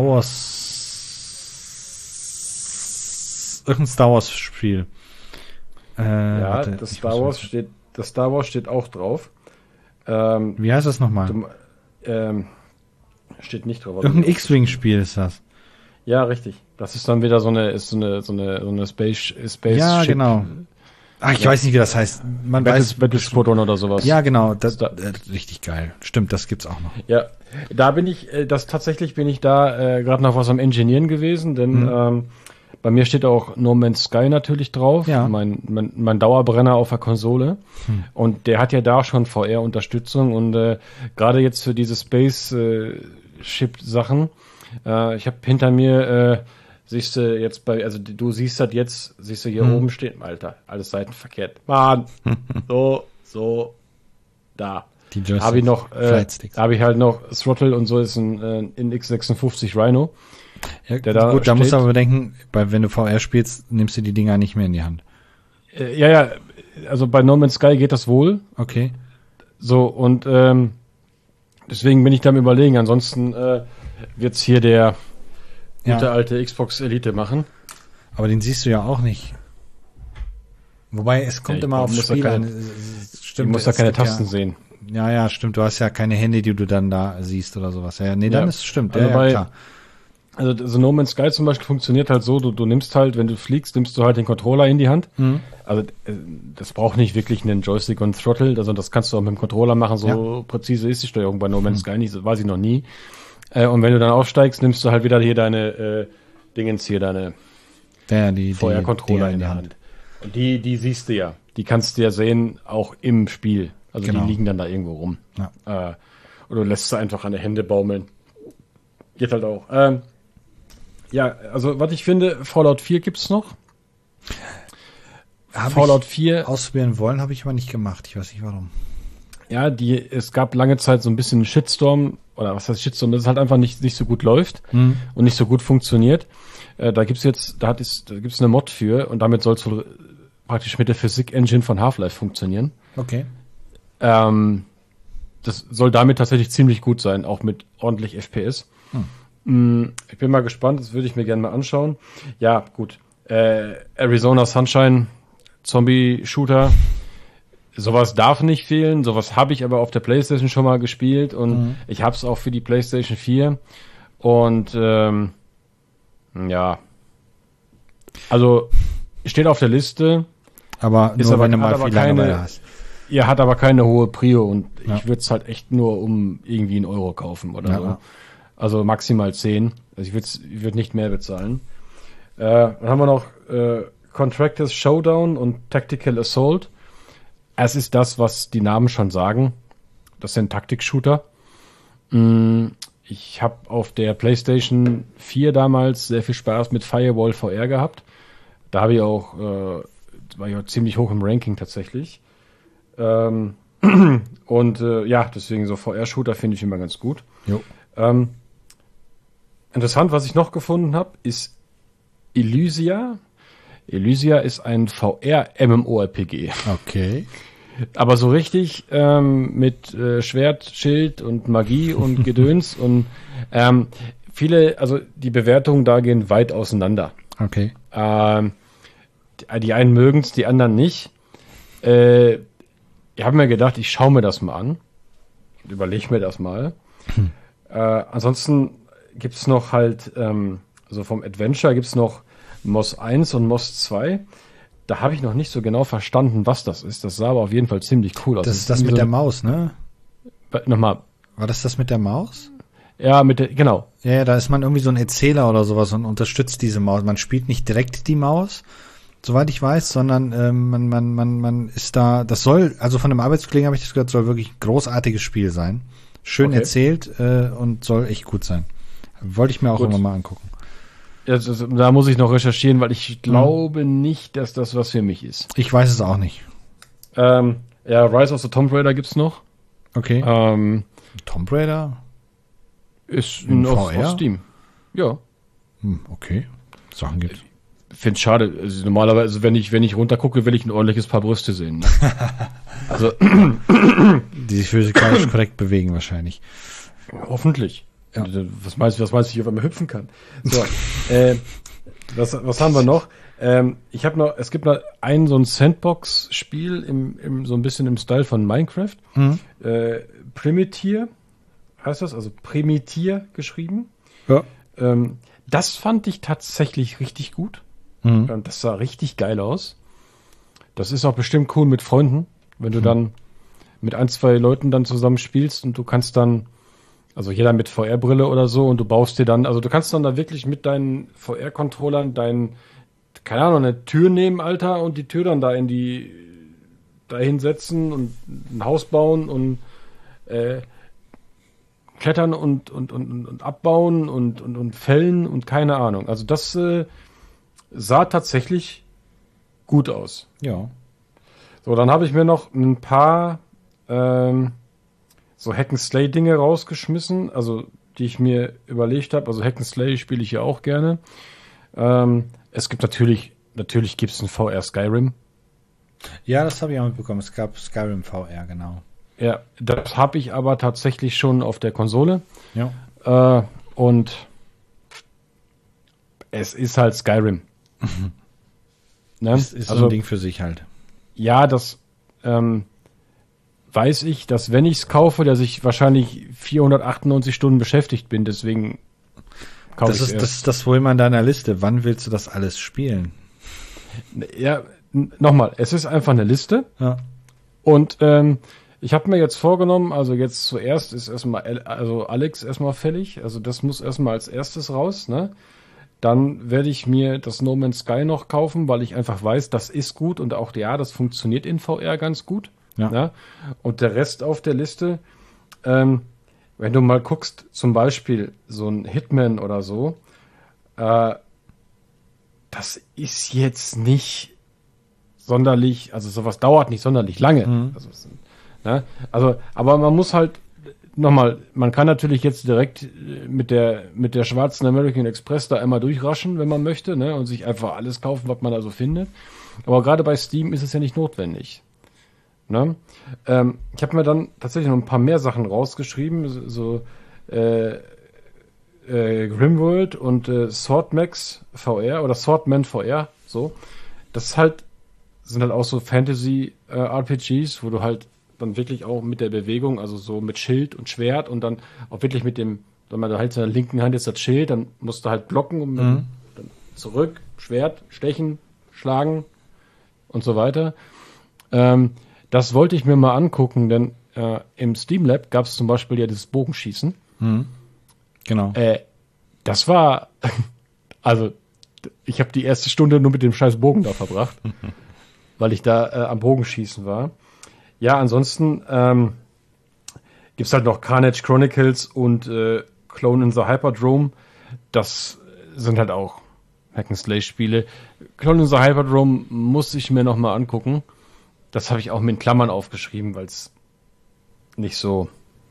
Wars, irgendein Star Wars Spiel. Äh, Ja, warte, das ich Star muss- Wars steht, das Star Wars steht auch drauf. Ähm, Wie heißt das nochmal? du, ähm, steht nicht drauf. Irgendein X-Wing-Spiel ist das. Ja, richtig. Das ist dann wieder so eine, ist so eine, so eine, so eine Space, Space Ja, Ship. genau. Ach, ich weiß nicht, wie das heißt. Man Battles, weiß. Battle Squadron oder sowas. Ja, genau. Das, Da- äh, richtig geil. Stimmt, das gibt's auch noch. Ja, da bin ich, äh, das tatsächlich bin ich da äh, gerade noch was am Engineeren gewesen, denn Mhm. ähm, bei mir steht auch No Man's Sky natürlich drauf, Ja. mein, mein, mein Dauerbrenner auf der Konsole. Hm. Und der hat ja da schon V R-Unterstützung und äh, gerade jetzt für diese Space-Ship-Sachen, äh, ich habe hinter mir, äh, siehst du jetzt bei, also du siehst das jetzt, siehst du hier Hm. oben stehen, Alter, alles Seiten verkehrt. Mann, so, so, da. Die Joysticks. Habe ich noch, äh, Flightsticks. habe ich halt noch Throttle und so ist ein, äh, in X sechsundfünfzig Rhino. Ja, der da gut, da musst du steht. aber bedenken, bei, wenn du V R spielst, nimmst du die Dinger nicht mehr in die Hand. Äh, ja, ja, also bei No Man's Sky geht das wohl. Okay. So, und ähm, deswegen bin ich da am Überlegen. Ansonsten äh, wird's hier der gute Ja. alte Xbox Elite machen. Aber den siehst du ja auch nicht. Wobei, es kommt Ja, ich immer aufs muss da Spiel keine- an. Es- es- Du Stimmt, musst da es keine gibt ja- Tasten sehen. Ja, ja, stimmt. Du hast ja keine Hände, die du dann da siehst oder sowas. Ja, nee, dann Ja. ist es stimmt. Also ja, bei- ja, klar. Also, also No Man's Sky zum Beispiel funktioniert halt so, du, du nimmst halt, wenn du fliegst, nimmst du halt den Controller in die Hand. Mhm. Also äh, das braucht nicht wirklich einen Joystick und Throttle, also das kannst du auch mit dem Controller machen, so präzise ist die Steuerung bei No Man's Sky nicht, das weiß ich noch nie. Äh, und wenn du dann aufsteigst, nimmst du halt wieder hier deine äh, Dingens hier, deine Ja, die, die, V R-Controller die in der Hand. Und die, die siehst du ja, die kannst du ja sehen, auch im Spiel. Also Genau. die liegen dann da irgendwo rum. Ja. Äh, oder du lässt sie einfach an der Hände baumeln. Geht halt auch. Ähm, ja, also was ich finde, Fallout vier gibt's noch. Hab Fallout ich vier, ausprobieren wollen, habe ich aber nicht gemacht. Ich weiß nicht warum. ja, die, es gab lange Zeit so ein bisschen Shitstorm, oder was heißt Shitstorm, dass es halt einfach nicht, nicht so gut läuft Mhm. und nicht so gut funktioniert. Äh, da gibt's jetzt, da hat es, da gibt's eine Mod für und damit soll es wohl praktisch mit der Physik-Engine von Half-Life funktionieren. Okay. Ähm, das soll damit tatsächlich ziemlich gut sein, auch mit ordentlich F P S. Mm, Ich bin mal gespannt, das würde ich mir gerne mal anschauen. Ja, gut. Äh, Arizona Sunshine, Zombie-Shooter, sowas darf nicht fehlen. Sowas habe ich aber auf der PlayStation schon mal gespielt und Mhm. ich habe es auch für die PlayStation vier. Und ähm, ja, also steht auf der Liste. Aber Ist nur aber- wenn du hat mal aber viel keine- Langeweile hast. Ja, hat aber keine hohe Prio und Ja. ich würde es halt echt nur um irgendwie einen Euro kaufen oder Ja. so. Also maximal zehn. Also ich würde ich würd nicht mehr bezahlen. Äh, dann haben wir noch äh, Contractors Showdown und Tactical Assault. Es ist das, was die Namen schon sagen. Das sind Taktik-Shooter. Mm, Ich habe auf der PlayStation vier damals sehr viel Spaß mit Firewall V R gehabt. Da habe ich auch, äh, war ich auch ziemlich hoch im Ranking tatsächlich. Ähm, und äh, ja, deswegen so V R-Shooter finde ich immer ganz gut. Jo. Ähm, interessant, was ich noch gefunden habe, ist Elysia. Elysia ist ein V R-MMORPG. Okay. Aber so richtig ähm, mit äh, Schwert, Schild und Magie und Gedöns und ähm, viele, also die Bewertungen da gehen weit auseinander. Okay. Ähm, die, die einen mögen es, die anderen nicht. Äh, ich habe mir gedacht, ich schaue mir das mal an. Überlege mir das mal. Hm. Äh, ansonsten gibt es noch halt, ähm, also vom Adventure gibt es noch Moss eins und Moss zwei. Da habe ich noch nicht so genau verstanden, was das ist. Das sah aber auf jeden Fall ziemlich cool aus. Das ist das mit so der eine- Maus, ne? Nochmal. War das das mit der Maus? Ja, mit der, genau. Ja, ja, da ist man irgendwie so ein Erzähler oder sowas und unterstützt diese Maus. Man spielt nicht direkt die Maus, soweit ich weiß, sondern ähm, man, man, man, man ist da, das soll, also von einem Arbeitskollegen habe ich das gehört, soll wirklich ein großartiges Spiel sein. Schön Okay. erzählt äh, und soll echt gut sein. Wollte ich mir auch Gut. immer mal angucken. Ja, das ist, da muss ich noch recherchieren, weil ich glaube nicht, dass das was für mich ist. Ich weiß es auch nicht. Ähm, ja, Rise of the Tomb Raider gibt's noch. Okay. Ähm, Tomb Raider? ist In auf, V R? auf Steam. Ja. Hm, okay. Sachen gibt's. Finde schade. Also normalerweise, wenn ich, wenn ich runtergucke, will ich ein ordentliches Paar Brüste sehen. Ne? Also, Die sich physikalisch korrekt bewegen wahrscheinlich. hoffentlich. Ja. Was meinst du, was meinst du, wie ich auf einmal hüpfen kann? So, äh, was, was haben wir noch? Ähm, ich habe noch, es gibt noch ein so ein Sandbox-Spiel im, im, so ein bisschen im Style von Minecraft. Mhm. Äh, Primitier heißt das, also Primitier geschrieben. Ja. Ähm, das fand ich tatsächlich richtig gut. Mhm. Ähm, Das sah richtig geil aus. Das ist auch bestimmt cool mit Freunden, wenn du dann mit ein, zwei Leuten dann zusammen spielst und du kannst dann, also jeder mit V R-Brille oder so, und du baust dir dann, also du kannst dann da wirklich mit deinen V R-Controllern deinen, keine Ahnung, eine Tür nehmen, Alter, und die Tür dann da in die, da hinsetzen und ein Haus bauen und äh, klettern und, und, und, und abbauen und, und, und fällen und keine Ahnung. Also das äh, sah tatsächlich gut aus. Ja. So, dann habe ich mir noch ein paar ähm, so Hack-and-Slay-Dinge rausgeschmissen, also die ich mir überlegt habe. Also Hack-and-Slay spiele ich ja auch gerne. Ähm, es gibt natürlich, natürlich gibt es ein V R Skyrim. Ja, das habe ich auch mitbekommen. Es gab Skyrim V R, genau. Ja, das habe ich aber tatsächlich schon auf der Konsole. Ja. Äh, und es ist halt Skyrim. Ne? Das ist so Also, ein Ding für sich halt. ja, das ähm, weiß ich, dass wenn ich es kaufe, dass ich wahrscheinlich vierhundertachtundneunzig Stunden beschäftigt bin, deswegen kaufe Das ich ist es das, ist das wohl mal in deiner Liste. Wann willst du das alles spielen? Ja, n- nochmal, es ist einfach eine Liste Ja. und ähm, ich habe mir jetzt vorgenommen, also jetzt zuerst ist erstmal, El- also Alex erstmal fällig, also das muss erstmal als erstes raus, ne? Dann werde ich mir das No Man's Sky noch kaufen, weil ich einfach weiß, das ist gut und auch, ja, das funktioniert in V R ganz gut. Ja. Ne? Und der Rest auf der Liste, ähm, wenn du mal guckst, zum Beispiel so ein Hitman oder so, äh, das ist jetzt nicht sonderlich, also sowas dauert nicht sonderlich lange. Mhm. Also, es- ne? also, aber man muss halt, nochmal, man kann natürlich jetzt direkt äh, mit der, mit der schwarzen American Express da einmal durchraschen, wenn man möchte, ne? Und sich einfach alles kaufen, was man da so findet. Aber gerade bei Steam ist es ja nicht notwendig. Ne? Ähm, ich habe mir dann tatsächlich noch ein paar mehr Sachen rausgeschrieben, so, so äh, äh, Grimworld und äh, Swordmax V R oder Swordman V R, so. Das ist halt, sind halt auch so Fantasy-R P Gs, wo du halt dann wirklich auch mit der Bewegung, also so mit Schild und Schwert und dann auch wirklich mit dem, wenn man da halt in der linken Hand jetzt das Schild, dann musst du halt blocken und Mhm. dann zurück, Schwert, stechen, schlagen und so weiter. Ähm, das wollte ich mir mal angucken, denn äh, im Steam Lab gab es zum Beispiel ja das Bogenschießen. Mhm. Genau. Äh, das war, also ich habe die erste Stunde nur mit dem scheiß Bogen da verbracht, weil ich da äh, am Bogenschießen war. Ja, ansonsten ähm, gibt's halt noch Carnage Chronicles und äh, Clone in the Hyperdrome. Das sind halt auch Hack-and-Slay-Spiele. Clone in the Hyperdrome muss ich mir noch mal angucken. Das habe ich auch mit Klammern aufgeschrieben, weil es nicht so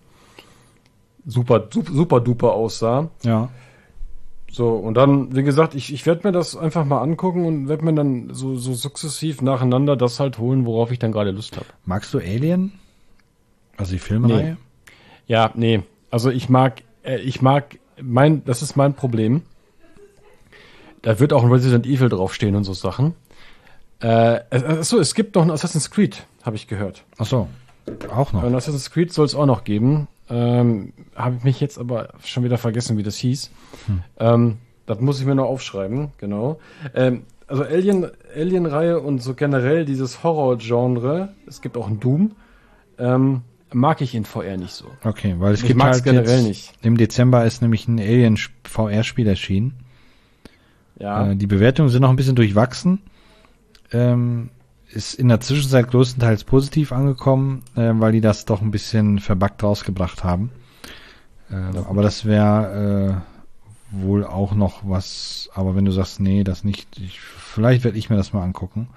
super, super, super duper aussah. Ja. So, und dann, wie gesagt, ich, ich werde mir das einfach mal angucken und werde mir dann so, so sukzessiv nacheinander das halt holen, worauf ich dann gerade Lust habe. Magst du Alien? Also die Filmreihe? Ja, nee. Also ich mag, äh, ich mag, mein, das ist mein Problem. Da wird auch ein Resident Evil draufstehen und so Sachen. Äh, achso, es gibt noch ein Assassin's Creed, habe ich gehört. Ach so. Auch noch. Ein Assassin's Creed soll es auch noch geben. Ähm, habe ich mich jetzt aber schon wieder vergessen, wie das hieß. Hm. Ähm, das muss ich mir noch aufschreiben, genau. Ähm, also Alien, Alien-Reihe und so generell dieses Horror-Genre, es gibt auch ein Doom, ähm, mag ich in V R nicht so. Okay, weil es Ich gibt mag's halt generell jetzt, nicht. im Dezember ist nämlich ein Alien V R-Spiel erschienen. Ja, Äh, die Bewertungen sind noch ein bisschen durchwachsen. ähm, ist in der Zwischenzeit größtenteils positiv angekommen, äh, weil die das doch ein bisschen verbuggt rausgebracht haben. Äh, aber das wäre äh, wohl auch noch was, aber wenn du sagst, nee, das nicht, ich, vielleicht werde ich mir das mal angucken.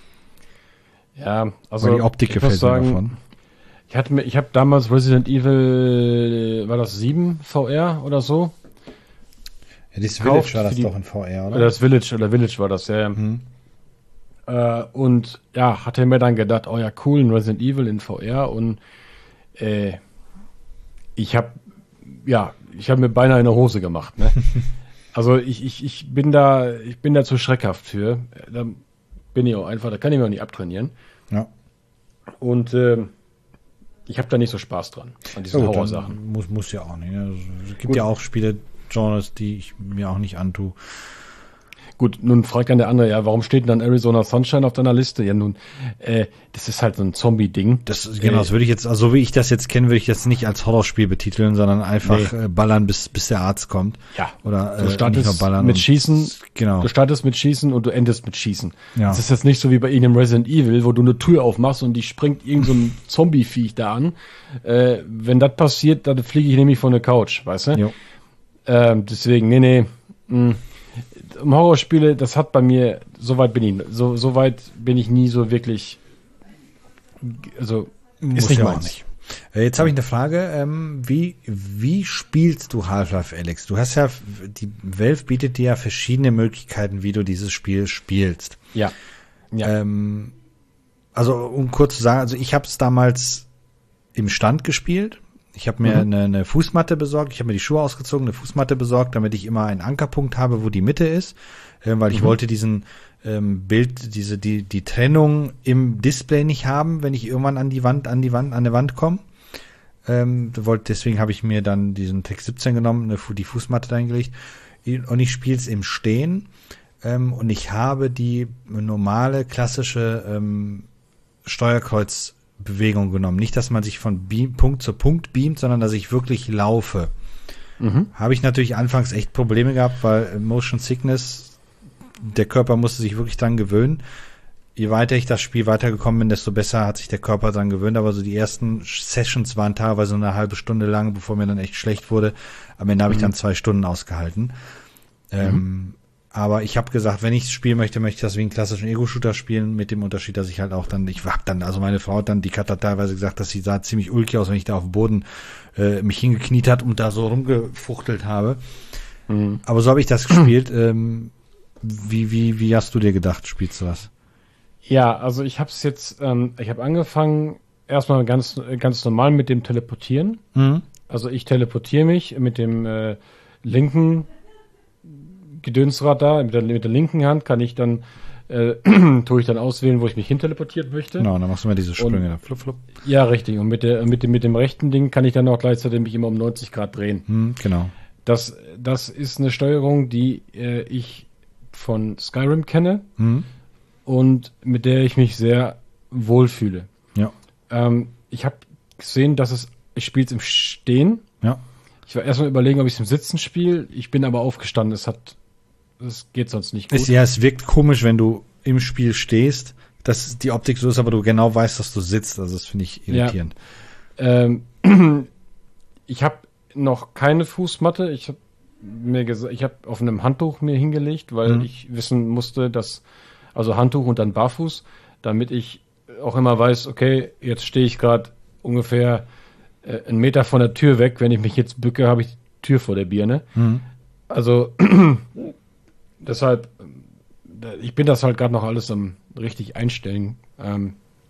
Ja, also weil die Optik gefällt mir davon. Ich hatte mir, ich habe damals Resident Evil, war das sieben V R oder so? Ja, das Village war das die, doch in V R, oder? Das Village, oder Village war das, ja. Mhm. Äh, und ja, hatte mir dann gedacht, oh ja, cool, ein Resident Evil in V R und äh, ich habe ja, ich habe mir beinahe eine Hose gemacht, ne? Also ich, ich, ich bin da, ich bin da zu schreckhaft für. Da bin ich auch einfach, da kann ich mir auch nicht abtrainieren. Ja. Und äh, ich habe da nicht so Spaß dran, an diesen ja, Horrorsachen. Muss, muss ja auch nicht. Ne? Also, es gibt gut. ja auch Spiele, Genres, die ich mir auch nicht antue. Gut, nun fragt dann der andere, ja, warum steht denn dann Arizona Sunshine auf deiner Liste? Ja, nun, äh, das ist halt so ein Zombie-Ding. Das, genau, äh, das würde ich jetzt, also so wie ich das jetzt kenne, würde ich das nicht als Horrorspiel betiteln, sondern einfach nee. äh, ballern, bis, bis der Arzt kommt. Ja. Oder du startest äh, nicht nur ballern mit Schießen, genau. Du startest mit Schießen und du endest mit Schießen. Ja. Das ist jetzt nicht so wie bei irgendeinem Resident Evil, wo du eine Tür aufmachst und die springt irgend so ein Zombie-Viech da an. Äh, wenn das passiert, dann fliege ich nämlich von der Couch, weißt du? Jo. Ähm, deswegen, nee, nee, mh. Um Horrorspiele, das hat bei mir, so weit bin ich, so, so weit bin ich nie so wirklich, also, Muss ist nicht ja meins. Auch nicht. Jetzt habe ich eine Frage, ähm, wie, wie spielst du Half-Life Alyx? Du hast ja, die Valve bietet dir ja verschiedene Möglichkeiten, wie du dieses Spiel spielst. Ja. ja. Ähm, also, um kurz zu sagen, also ich habe es damals im Stand gespielt. Ich habe mir mhm. eine, eine Fußmatte besorgt, ich habe mir die Schuhe ausgezogen, eine Fußmatte besorgt, damit ich immer einen Ankerpunkt habe, wo die Mitte ist, äh, weil ich mhm. wollte diesen ähm, Bild, diese die die Trennung im Display nicht haben, wenn ich irgendwann an die Wand, an die Wand, an der Wand komme. Ähm, wollte, deswegen habe ich mir dann diesen Tech siebzehn genommen, eine, die Fußmatte reingelegt und ich spiele es im Stehen ähm, und ich habe die normale klassische ähm, Steuerkreuz Bewegung genommen. Nicht, dass man sich von Beam, Punkt zu Punkt beamt, sondern dass ich wirklich laufe. Mhm. Habe ich natürlich anfangs echt Probleme gehabt, weil Motion Sickness, der Körper musste sich wirklich dran gewöhnen. Je weiter ich das Spiel weitergekommen bin, desto besser hat sich der Körper dran gewöhnt. Aber so die ersten Sessions waren teilweise eine halbe Stunde lang, bevor mir dann echt schlecht wurde. Am Ende habe mhm. ich dann zwei Stunden ausgehalten. Mhm. Ähm, Aber ich habe gesagt, wenn ich spielen möchte, möchte ich das wie einen klassischen Ego-Shooter spielen, mit dem Unterschied, dass ich halt auch dann, ich hab dann, also meine Frau hat dann, die Kat hat teilweise gesagt, dass sie sah ziemlich ulkig aus, wenn ich da auf dem Boden äh, mich hingekniet hat und da so rumgefuchtelt habe. Mhm. Aber so habe ich das gespielt. ähm, wie, wie, wie hast du dir gedacht, spielst du das? Ja, also ich habe es jetzt, ähm, ich habe angefangen erstmal ganz, ganz normal mit dem Teleportieren. Mhm. Also ich teleportiere mich mit dem äh, linken Gedönsrad da, mit der, mit der linken Hand kann ich dann, äh, tue ich dann auswählen, wo ich mich hin teleportiert möchte. Genau, dann machst du mal diese Sprünge und, da, flup, flup. Ja, richtig. Und mit der, mit dem, mit dem rechten Ding kann ich dann auch gleichzeitig mich immer um neunzig Grad drehen. Hm, genau. Das, das ist eine Steuerung, die äh, ich von Skyrim kenne hm. und mit der ich mich sehr wohlfühle. Ja. Ähm, ich habe gesehen, dass es, ich spiele es im Stehen. Ja. Ich war erstmal überlegen, ob ich es im Sitzen spiele. Ich bin aber aufgestanden. Es hat Das geht sonst nicht gut. Es, ja, es wirkt komisch, wenn du im Spiel stehst, dass die Optik so ist, aber du genau weißt, dass du sitzt. Also das finde ich irritierend. Ja. Ähm, ich habe noch keine Fußmatte. Ich habe mir gesagt, ich habe auf einem Handtuch mir hingelegt, weil mhm. ich wissen musste, dass, also Handtuch und dann barfuß, damit ich auch immer weiß, okay, jetzt stehe ich gerade ungefähr äh, einen Meter von der Tür weg. Wenn ich mich jetzt bücke, habe ich die Tür vor der Birne. Mhm. Also deshalb, ich bin das halt gerade noch alles am richtig einstellen. Ähm,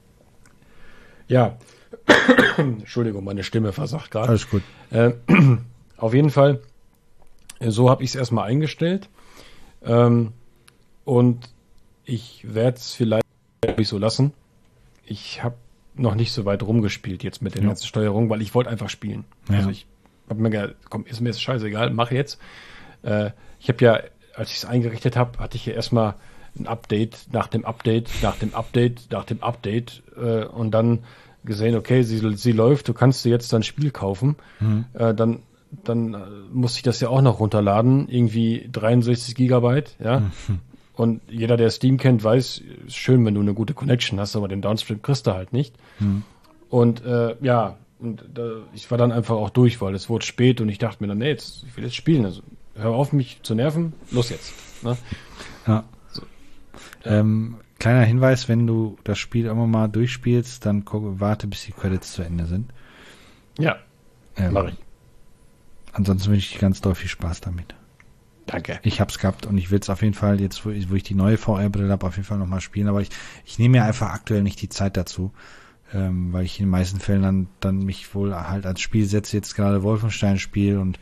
ja, Entschuldigung, meine Stimme versagt gerade. Alles gut. Äh, auf jeden Fall, so habe ich es erstmal eingestellt. Ähm, und ich werde es vielleicht so lassen. Ich habe noch nicht so weit rumgespielt jetzt mit der ja. ganzen Steuerung, weil ich wollte einfach spielen. Ja. Also ich habe mir gedacht, komm, ist mir jetzt scheißegal, mach jetzt. Äh, ich habe ja, als ich es eingerichtet habe, hatte ich ja erstmal ein Update nach dem Update, nach dem Update, nach dem Update äh, und dann gesehen, okay, sie, sie läuft, du kannst dir jetzt dein Spiel kaufen. Mhm. Äh, dann dann äh, musste ich das ja auch noch runterladen, irgendwie dreiundsechzig Gigabyte, ja. Mhm. Und jeder, der Steam kennt, weiß, ist schön, wenn du eine gute Connection hast, aber den Downstream kriegst du halt nicht. Hm. Und äh, ja, und äh, ich war dann einfach auch durch, weil es wurde spät und ich dachte mir dann, nee, jetzt, ich will jetzt spielen. Also hör auf, mich zu nerven, los jetzt. Ne? Ja. So. Ähm, kleiner Hinweis, wenn du das Spiel immer mal durchspielst, dann guck, warte, bis die Credits zu Ende sind. Ja, ähm, mache ich. Ansonsten wünsche ich dir ganz doll viel Spaß damit. Danke. Ich hab's gehabt und ich will es auf jeden Fall, jetzt wo ich, wo ich die neue V R-Brille habe, auf jeden Fall nochmal spielen, aber ich, ich nehme mir einfach aktuell nicht die Zeit dazu, ähm, weil ich in den meisten Fällen dann, dann mich wohl halt als Spiel setze, jetzt gerade Wolfenstein spiele und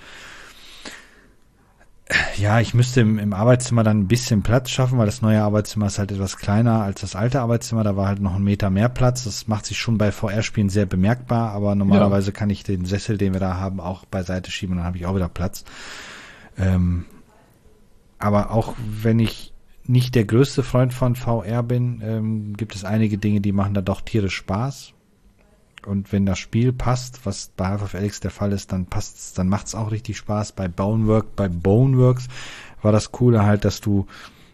ja, ich müsste im, im Arbeitszimmer dann ein bisschen Platz schaffen, weil das neue Arbeitszimmer ist halt etwas kleiner als das alte Arbeitszimmer, da war halt noch ein Meter mehr Platz, das macht sich schon bei V R-Spielen sehr bemerkbar, aber normalerweise ja. kann ich den Sessel, den wir da haben, auch beiseite schieben und dann habe ich auch wieder Platz. Ähm, Aber auch wenn ich nicht der größte Freund von V R bin, ähm, gibt es einige Dinge, die machen da doch tierisch Spaß. Und wenn das Spiel passt, was bei Half-Life Alyx der Fall ist, dann passt's, dann macht's auch richtig Spaß. Bei Bonework, bei Boneworks war das Coole halt, dass du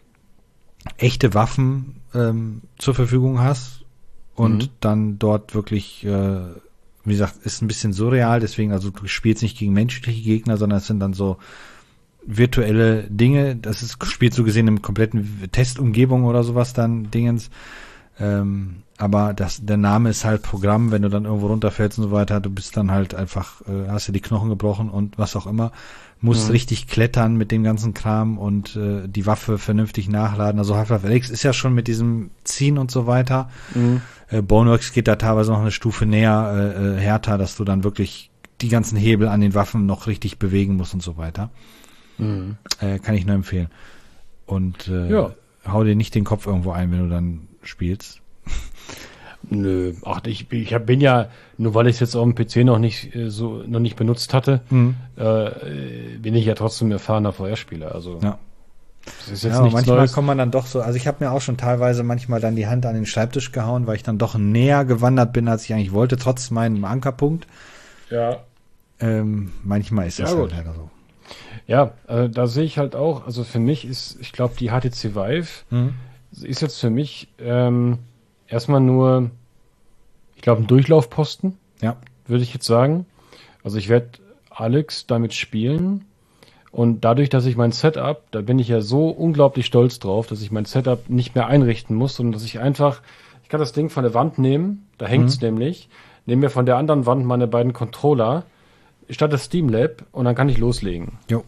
echte Waffen ähm, zur Verfügung hast und mhm. dann dort wirklich, äh, wie gesagt, ist ein bisschen surreal, deswegen, also du spielst nicht gegen menschliche Gegner, sondern es sind dann so virtuelle Dinge, das ist spielt so gesehen im kompletten Testumgebung oder sowas dann Dingens, ähm, aber das der Name ist halt Programm, wenn du dann irgendwo runterfällst und so weiter, du bist dann halt einfach, äh, hast dir die Knochen gebrochen und was auch immer, musst mhm. richtig klettern mit dem ganzen Kram und äh, die Waffe vernünftig nachladen, also Half-Life Alyx ist ja schon mit diesem Ziehen und so weiter, mhm. äh, Boneworks geht da teilweise noch eine Stufe näher, äh, äh, härter, dass du dann wirklich die ganzen Hebel an den Waffen noch richtig bewegen musst und so weiter. Mhm. Äh, kann ich nur empfehlen. Und äh, ja. hau dir nicht den Kopf irgendwo ein, wenn du dann spielst. Nö, ach, ich, ich hab, bin ja, nur weil ich es jetzt auf dem P C noch nicht äh, so noch nicht benutzt hatte, mhm. äh, bin ich ja trotzdem erfahrener V R-Spieler. Also ja. das ist jetzt ja, nichts manchmal Neues. kommt man dann doch so, also ich habe mir auch schon teilweise manchmal dann die Hand an den Schreibtisch gehauen, weil ich dann doch näher gewandert bin, als ich eigentlich wollte, trotz meinem Ankerpunkt. Ja. Ähm, manchmal ist das ja, halt leider so. Ja, äh, da sehe ich halt auch, also für mich ist, ich glaube, die H T C Vive mhm. ist jetzt für mich ähm, erstmal nur, ich glaube, ein Durchlaufposten, ja. würde ich jetzt sagen. Also ich werde Alyx damit spielen und dadurch, dass ich mein Setup, da bin ich ja so unglaublich stolz drauf, dass ich mein Setup nicht mehr einrichten muss, sondern dass ich einfach, ich kann das Ding von der Wand nehmen, da hängt's mhm. nämlich, nehme mir von der anderen Wand meine beiden Controller, statt das Steam Lab und dann kann ich loslegen. Jo.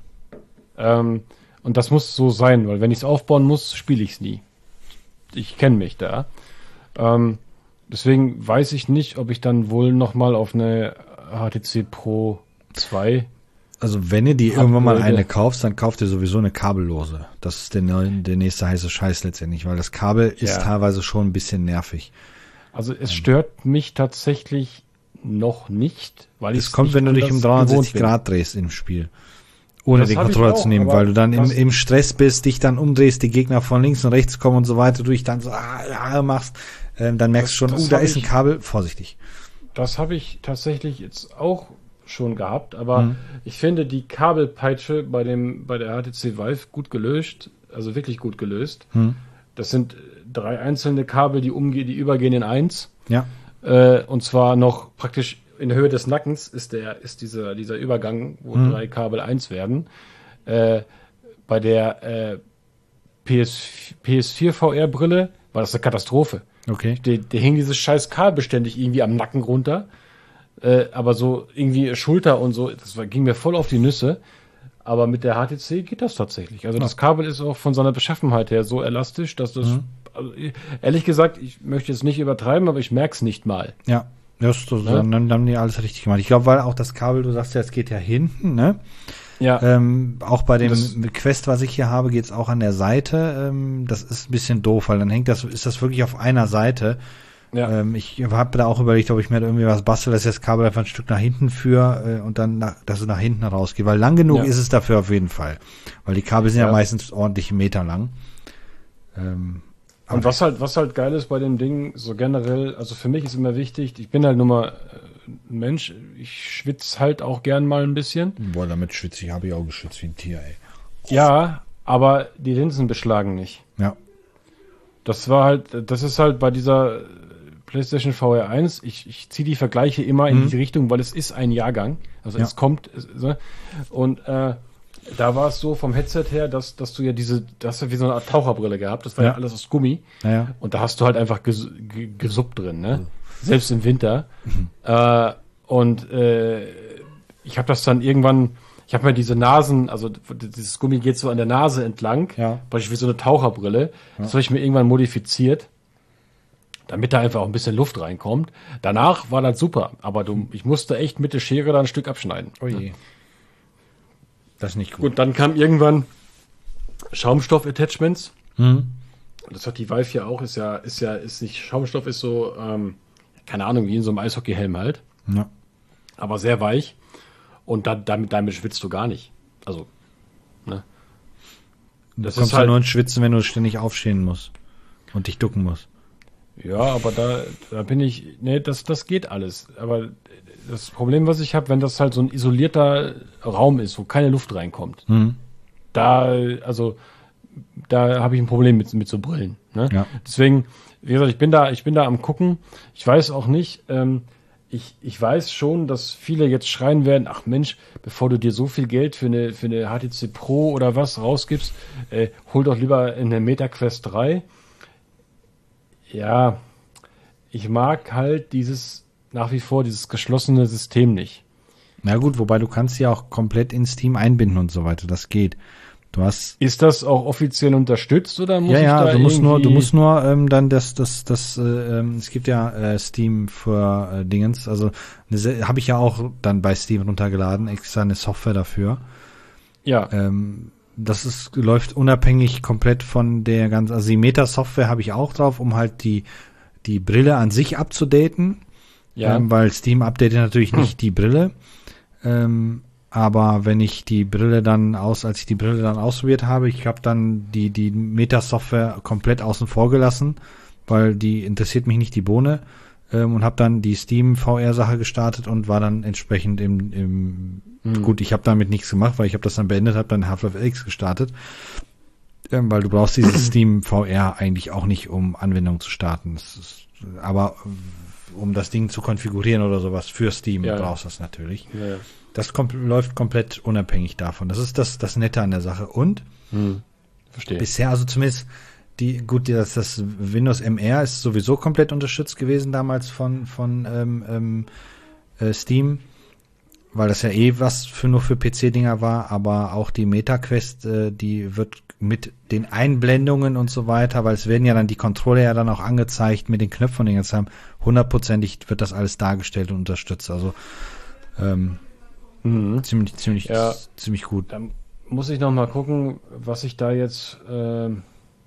Ähm, und das muss so sein, weil wenn ich es aufbauen muss, spiele ich es nie. Ich kenne mich da. Ähm, deswegen weiß ich nicht, ob ich dann wohl nochmal auf eine H T C Pro zwei. Also wenn ihr die Upgrade. Irgendwann mal eine kaufst, dann kauft ihr sowieso eine kabellose. Das ist der, der nächste heiße Scheiß letztendlich, weil das Kabel ist ja. teilweise schon ein bisschen nervig. Also es ähm. stört mich tatsächlich noch nicht, weil es kommt, wenn du dich um dreihundertsechzig Grad drehst im Spiel. Ohne das den Controller auch, zu nehmen, weil du dann im, im Stress bist, dich dann umdrehst, die Gegner von links und rechts kommen und so weiter, du dich dann so ah, ja, machst, ähm, dann merkst du schon, uh, da ist ein Kabel, vorsichtig. Das habe ich tatsächlich jetzt auch schon gehabt, aber mhm. ich finde die Kabelpeitsche bei dem bei der H T C Vive gut gelöst, also wirklich gut gelöst. Mhm. Das sind drei einzelne Kabel, die umgehen, die übergehen in eins. Ja. Äh, und zwar noch praktisch in der Höhe des Nackens ist der ist dieser dieser Übergang, wo mhm. drei Kabel eins werden. Äh, bei der äh, P S, P S vier V R-Brille war das eine Katastrophe. Okay. Der, der hing dieses scheiß Kabel beständig irgendwie am Nacken runter. Äh, aber so irgendwie Schulter und so, das war, ging mir voll auf die Nüsse. Aber mit der H T C geht das tatsächlich. Also ja. das Kabel ist auch von seiner Beschaffenheit her so elastisch, dass das, mhm. also, ehrlich gesagt, ich möchte jetzt nicht übertreiben, aber ich merke es nicht mal. Ja. Das, das, ja? Dann, dann haben die alles richtig gemacht. Ich glaube, weil auch das Kabel, du sagst ja, es geht ja hinten, ne? Ja. Ähm, auch bei dem das, Quest, was ich hier habe, geht's auch an der Seite. Ähm, das ist ein bisschen doof, weil dann hängt das, ist das wirklich auf einer Seite. Ja. Ähm, ich habe da auch überlegt, ob ich mir da irgendwie was bastel, dass ich das Kabel einfach ein Stück nach hinten führe äh, und dann, nach, dass es nach hinten rausgeht. Weil lang genug ja. ist es dafür auf jeden Fall. Weil die Kabel sind ja, ja meistens ordentlich Meter lang. Ähm, Und was halt, was halt geil ist bei dem Ding, so generell, also für mich ist immer wichtig, ich bin halt nur mal ein Mensch, ich schwitze halt auch gern mal ein bisschen. Boah, damit schwitze ich, habe ich auch geschwitzt wie ein Tier, ey. Ja, aber die Linsen beschlagen nicht. Ja. Das war halt, das ist halt bei dieser PlayStation V R eins, ich, ich ziehe die Vergleiche immer in Mhm. die Richtung, weil es ist ein Jahrgang. Also Ja. es kommt, es, so. Und äh, da war es so vom Headset her, dass, dass du ja diese, das hast ja wie so eine Art Taucherbrille gehabt, das war ja, Ja. alles aus Gummi. Naja. Und da hast du halt einfach ges, ge, gesuppt drin, ne? Selbst im Winter. äh, und äh, ich habe das dann irgendwann, ich habe mir diese Nasen, also dieses Gummi geht so an der Nase entlang, Ja. praktisch wie so eine Taucherbrille. Das habe ich mir irgendwann modifiziert, damit da einfach auch ein bisschen Luft reinkommt. Danach war das super, aber du, ich musste echt mit der Schere da ein Stück abschneiden. Oh je. Das ist nicht gut. Gut, dann kam irgendwann Schaumstoff-Attachments. Mhm. Das hat die Valve ja auch, ist ja, ist ja, ist nicht, Schaumstoff ist so, ähm, keine Ahnung, wie in so einem Eishockeyhelm halt, Ja. aber sehr weich. Und da, damit, damit schwitzt du gar nicht. Also, ne? Du Das kommst ist ja halt, nur ins Schwitzen, wenn du ständig aufstehen musst und dich ducken musst. ja, aber da, da bin ich, ne, das, das geht alles. Aber das Problem, was ich habe, wenn das halt so ein isolierter Raum ist, wo keine Luft reinkommt, Mhm. da, also, da habe ich ein Problem mit, mit so Brillen. Ne? Ja. Deswegen, wie gesagt, ich bin da, ich bin da am gucken. Ich weiß auch nicht, ähm, ich, ich weiß schon, dass viele jetzt schreien werden, ach Mensch, bevor du dir so viel Geld für eine, für eine H T C Pro oder was rausgibst, äh, hol doch lieber eine MetaQuest drei. Ja, ich mag halt dieses, nach wie vor, dieses geschlossene System nicht. Na gut, wobei du kannst ja auch komplett in Steam einbinden und so weiter. Das geht. Du hast Ist das auch offiziell unterstützt oder muss ja, ich ja, da du musst nur, du irgendwie- musst nur ähm, dann das, das, das, äh, ähm, es gibt ja äh, Steam für äh, Dingens, also habe ich ja auch dann bei Steam runtergeladen, extra eine Software dafür. Ja, Ähm, das ist läuft unabhängig komplett von der ganzen, also die Meta-Software habe ich auch drauf, um halt die die Brille an sich abzudaten, ja. ähm, weil Steam updatet natürlich nicht die Brille. Ähm, aber wenn ich die Brille dann aus, als ich die Brille dann ausprobiert habe, ich habe dann die die Meta-Software komplett außen vor gelassen, weil die interessiert mich nicht die Bohne, ähm, und habe dann die Steam V R-Sache gestartet und war dann entsprechend im, im Mhm. gut, ich habe damit nichts gemacht, weil ich habe das dann beendet, habe dann Half-Life Alyx gestartet, ähm, weil du brauchst dieses Steam V R eigentlich auch nicht, um Anwendungen zu starten. Das ist, aber äh, um das Ding zu konfigurieren oder sowas für Steam Ja. brauchst du das natürlich. Ja, ja. Das kommt, läuft komplett unabhängig davon. Das ist das, das Nette an der Sache. Und Hm. Verstehe. bisher, also zumindest die, gut, das, das Windows M R ist sowieso komplett unterstützt gewesen damals von, von ähm, ähm, äh, Steam, weil das ja eh was für nur für P C-Dinger war, aber auch die MetaQuest, äh, die wird mit den Einblendungen und so weiter, weil es werden ja dann die Controller ja dann auch angezeigt mit den Knöpfen und den ganzen haben, hundertprozentig wird das alles dargestellt und unterstützt. Also ähm, Mhm. ziemlich, ziemlich, Ja. ziemlich gut. Dann muss ich noch mal gucken, was ich da jetzt. Ähm,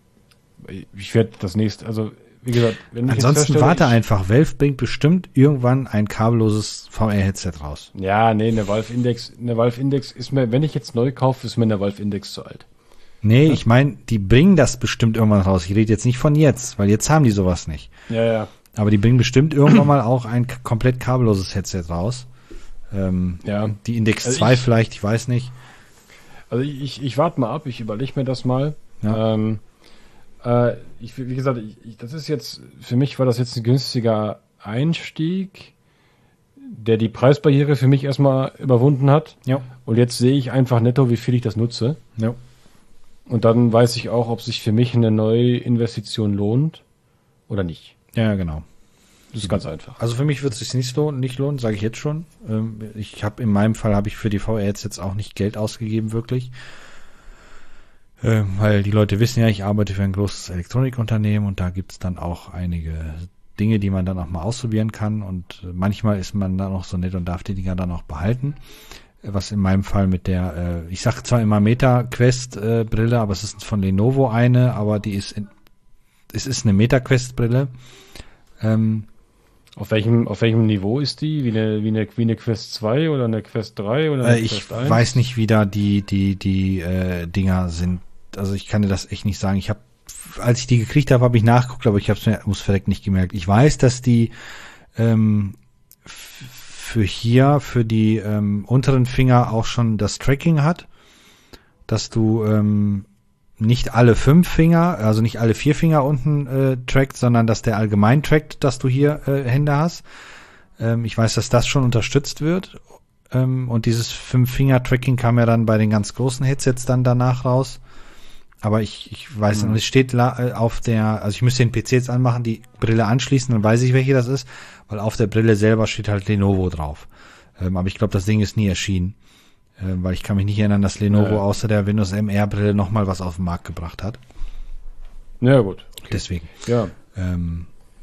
ich werde das nächste, also wie gesagt, wenn ich jetzt Ansonsten feststelle, warte ich, einfach. Valve bringt bestimmt irgendwann ein kabelloses V R-Headset raus. Ja, nee, eine Valve Index, eine Valve Index ist mir, wenn ich jetzt neu kaufe, ist mir eine Valve Index zu alt. Nee, ich meine, die bringen das bestimmt irgendwann raus. Ich rede jetzt nicht von jetzt, weil jetzt haben die sowas nicht. Ja, ja. Aber die bringen bestimmt irgendwann mal auch ein k- komplett kabelloses Headset raus. Ähm, Ja. Die Index Also zwei ich- vielleicht, ich weiß nicht. Also ich, ich, ich warte mal ab, ich überlege mir das mal. Ja. Ähm, äh, ich, wie gesagt, ich, ich, das ist jetzt, für mich war das jetzt ein günstiger Einstieg, der die Preisbarriere für mich erstmal überwunden hat. Ja. Und jetzt sehe ich einfach netto, wie viel ich das nutze. Ja. Und dann weiß ich auch, ob sich für mich eine neue Investition lohnt oder nicht. Ja, genau. Das ist ganz einfach. Also für mich wird es sich nicht lohnen, nicht lohnen, sage ich jetzt schon. Ähm, ich habe in meinem Fall habe ich für die V R jetzt auch nicht Geld ausgegeben, wirklich. Ähm, weil die Leute wissen ja, ich arbeite für ein großes Elektronikunternehmen und da gibt's dann auch einige Dinge, die man dann auch mal ausprobieren kann und äh, manchmal ist man dann auch so nett und darf die Dinger dann auch behalten. Äh, Was in meinem Fall mit der, äh, ich sage zwar immer MetaQuest äh, Brille, aber es ist von Lenovo eine, aber die ist, in, es ist eine MetaQuest Brille. Ähm, Auf welchem, auf welchem Niveau ist die? Wie eine, wie eine, wie eine Quest zwei oder eine Quest drei oder eine Äh, ich Quest eins? weiß nicht, wie da die die die äh, Dinger sind. Also ich kann dir das echt nicht sagen. Ich habe, als ich die gekriegt habe, habe ich nachgeguckt, aber ich habe es mir ums Verreck nicht gemerkt. Ich weiß, dass die ähm, f- für hier für die ähm, unteren Finger auch schon das Tracking hat, dass du ähm, nicht alle fünf Finger, also nicht alle vier Finger unten äh, trackt, sondern dass der allgemein trackt, dass du hier äh, Hände hast. Ähm, ich weiß, dass das schon unterstützt wird. Ähm, und dieses Fünf-Finger-Tracking kam ja dann bei den ganz großen Headsets dann danach raus. Aber ich, ich weiß nicht, mhm. es steht la- auf der, also ich müsste den P C jetzt anmachen, die Brille anschließen, dann weiß ich, welche das ist, weil auf der Brille selber steht halt Lenovo drauf. Ähm, aber ich glaube, das Ding ist nie erschienen. Ähm, weil ich kann mich nicht erinnern, dass Lenovo ja. außer der Windows M R-Brille nochmal was auf den Markt gebracht hat. Ja, gut. Okay. Deswegen. Ja. Ähm,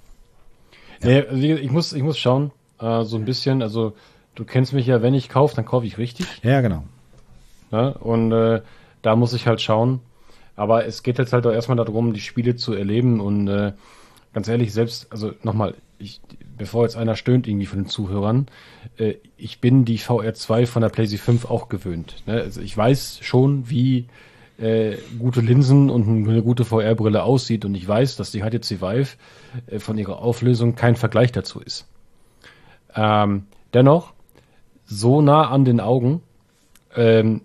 ja. Nee, ich muss, ich muss schauen, äh, so ein bisschen, also du kennst mich ja, wenn ich kaufe, dann kaufe ich richtig. Ja, genau. Ja, und äh, da muss ich halt schauen. Aber es geht jetzt halt auch erstmal darum, die Spiele zu erleben und äh, ganz ehrlich, selbst, also nochmal, ich, bevor jetzt einer stöhnt irgendwie von den Zuhörern, äh, ich bin die V R zwei von der PlayStation fünf auch gewöhnt. Ne? Also ich weiß schon, wie äh, gute Linsen und eine gute V R-Brille aussieht und ich weiß, dass die H T C Vive äh, von ihrer Auflösung kein Vergleich dazu ist. Ähm, dennoch, so nah an den Augen, ähm,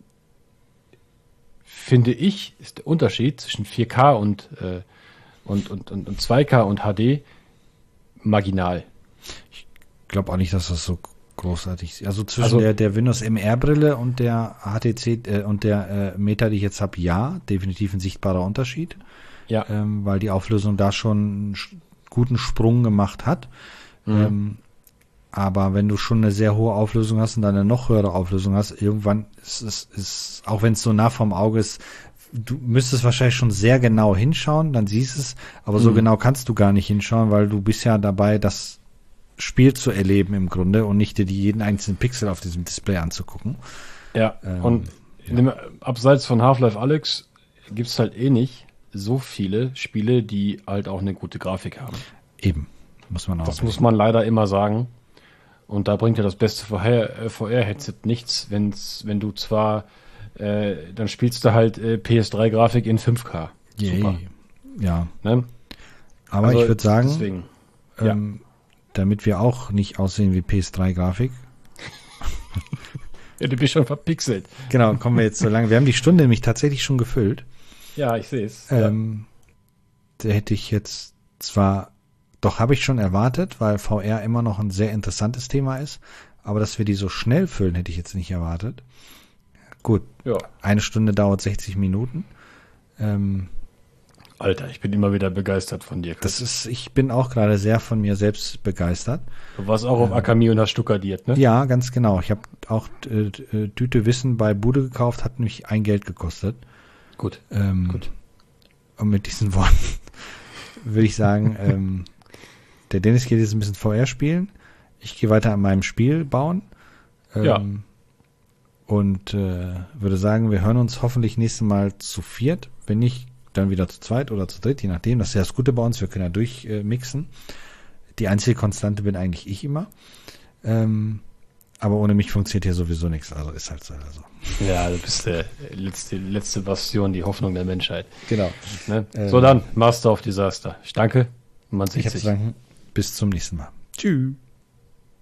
finde ich, ist der Unterschied zwischen vier K und, äh, und, und, und, und zwei K und H D marginal. Ich glaube auch nicht, dass das so großartig ist. Also zwischen Also, der, der Windows M R-Brille und der H T C äh, und der äh, Meta, die ich jetzt habe, ja, definitiv ein sichtbarer Unterschied. Ja. Ähm, weil die Auflösung da schon einen sch- guten Sprung gemacht hat. Mhm. Ähm, aber wenn du schon eine sehr hohe Auflösung hast und dann eine noch höhere Auflösung hast, irgendwann ist es, ist, auch wenn es so nah vom Auge ist, du müsstest wahrscheinlich schon sehr genau hinschauen, dann siehst es, aber so mhm. genau kannst du gar nicht hinschauen, weil du bist ja dabei, das Spiel zu erleben im Grunde und nicht dir die jeden einzelnen Pixel auf diesem Display anzugucken. Ja, ähm, und ja. Dem, abseits von Half-Life Alyx gibt's halt eh nicht so viele Spiele, die halt auch eine gute Grafik haben. Eben, muss man auch Das wissen. muss man leider immer sagen. Und da bringt ja das beste V R-Headset nichts, wenn's, wenn du zwar, äh, dann spielst du halt äh, P S drei Grafik in fünf K. Super. Ja. Ne? Aber Also ich würde sagen, deswegen, ähm, ja. damit wir auch nicht aussehen wie P S drei Grafik. Ja, du bist schon verpixelt. Genau, kommen wir jetzt so lange. Wir haben die Stunde nämlich tatsächlich schon gefüllt. Ja, ich sehe es. Ähm, ja. Da hätte ich jetzt zwar, doch habe ich schon erwartet, weil V R immer noch ein sehr interessantes Thema ist, aber dass wir die so schnell füllen, hätte ich jetzt nicht erwartet. Gut, Ja. eine Stunde dauert sechzig Minuten. Ähm, Alter, ich bin immer wieder begeistert von dir, Chris. das ist, ich bin auch gerade sehr von mir selbst begeistert. Du warst auch auf Akami und hast stuckadiert, ne? Ja, ganz genau. Ich habe auch äh, äh, Tüte Wissen bei Bude gekauft, hat mich ein Geld gekostet. Gut. Ähm, Gut. Und mit diesen Worten würde ich sagen, ähm, der Dennis geht jetzt ein bisschen V R spielen. Ich gehe weiter an meinem Spiel bauen. Ähm, Ja. Und äh, würde sagen, wir hören uns hoffentlich nächstes Mal zu viert. Wenn nicht, dann wieder zu zweit oder zu dritt, je nachdem. Das ist ja das Gute bei uns, wir können ja durchmixen. Äh, Die einzige Konstante bin eigentlich ich immer. Ähm, aber ohne mich funktioniert hier sowieso nichts. Also ist halt so. Also. Ja, du bist der letzte, letzte Bastion, die Hoffnung der Menschheit. Genau. Ne? Ähm, so dann, Master of Disaster. Ich danke. Man sieht Ich habe sich. zu danken. Bis zum nächsten Mal. Tschüss.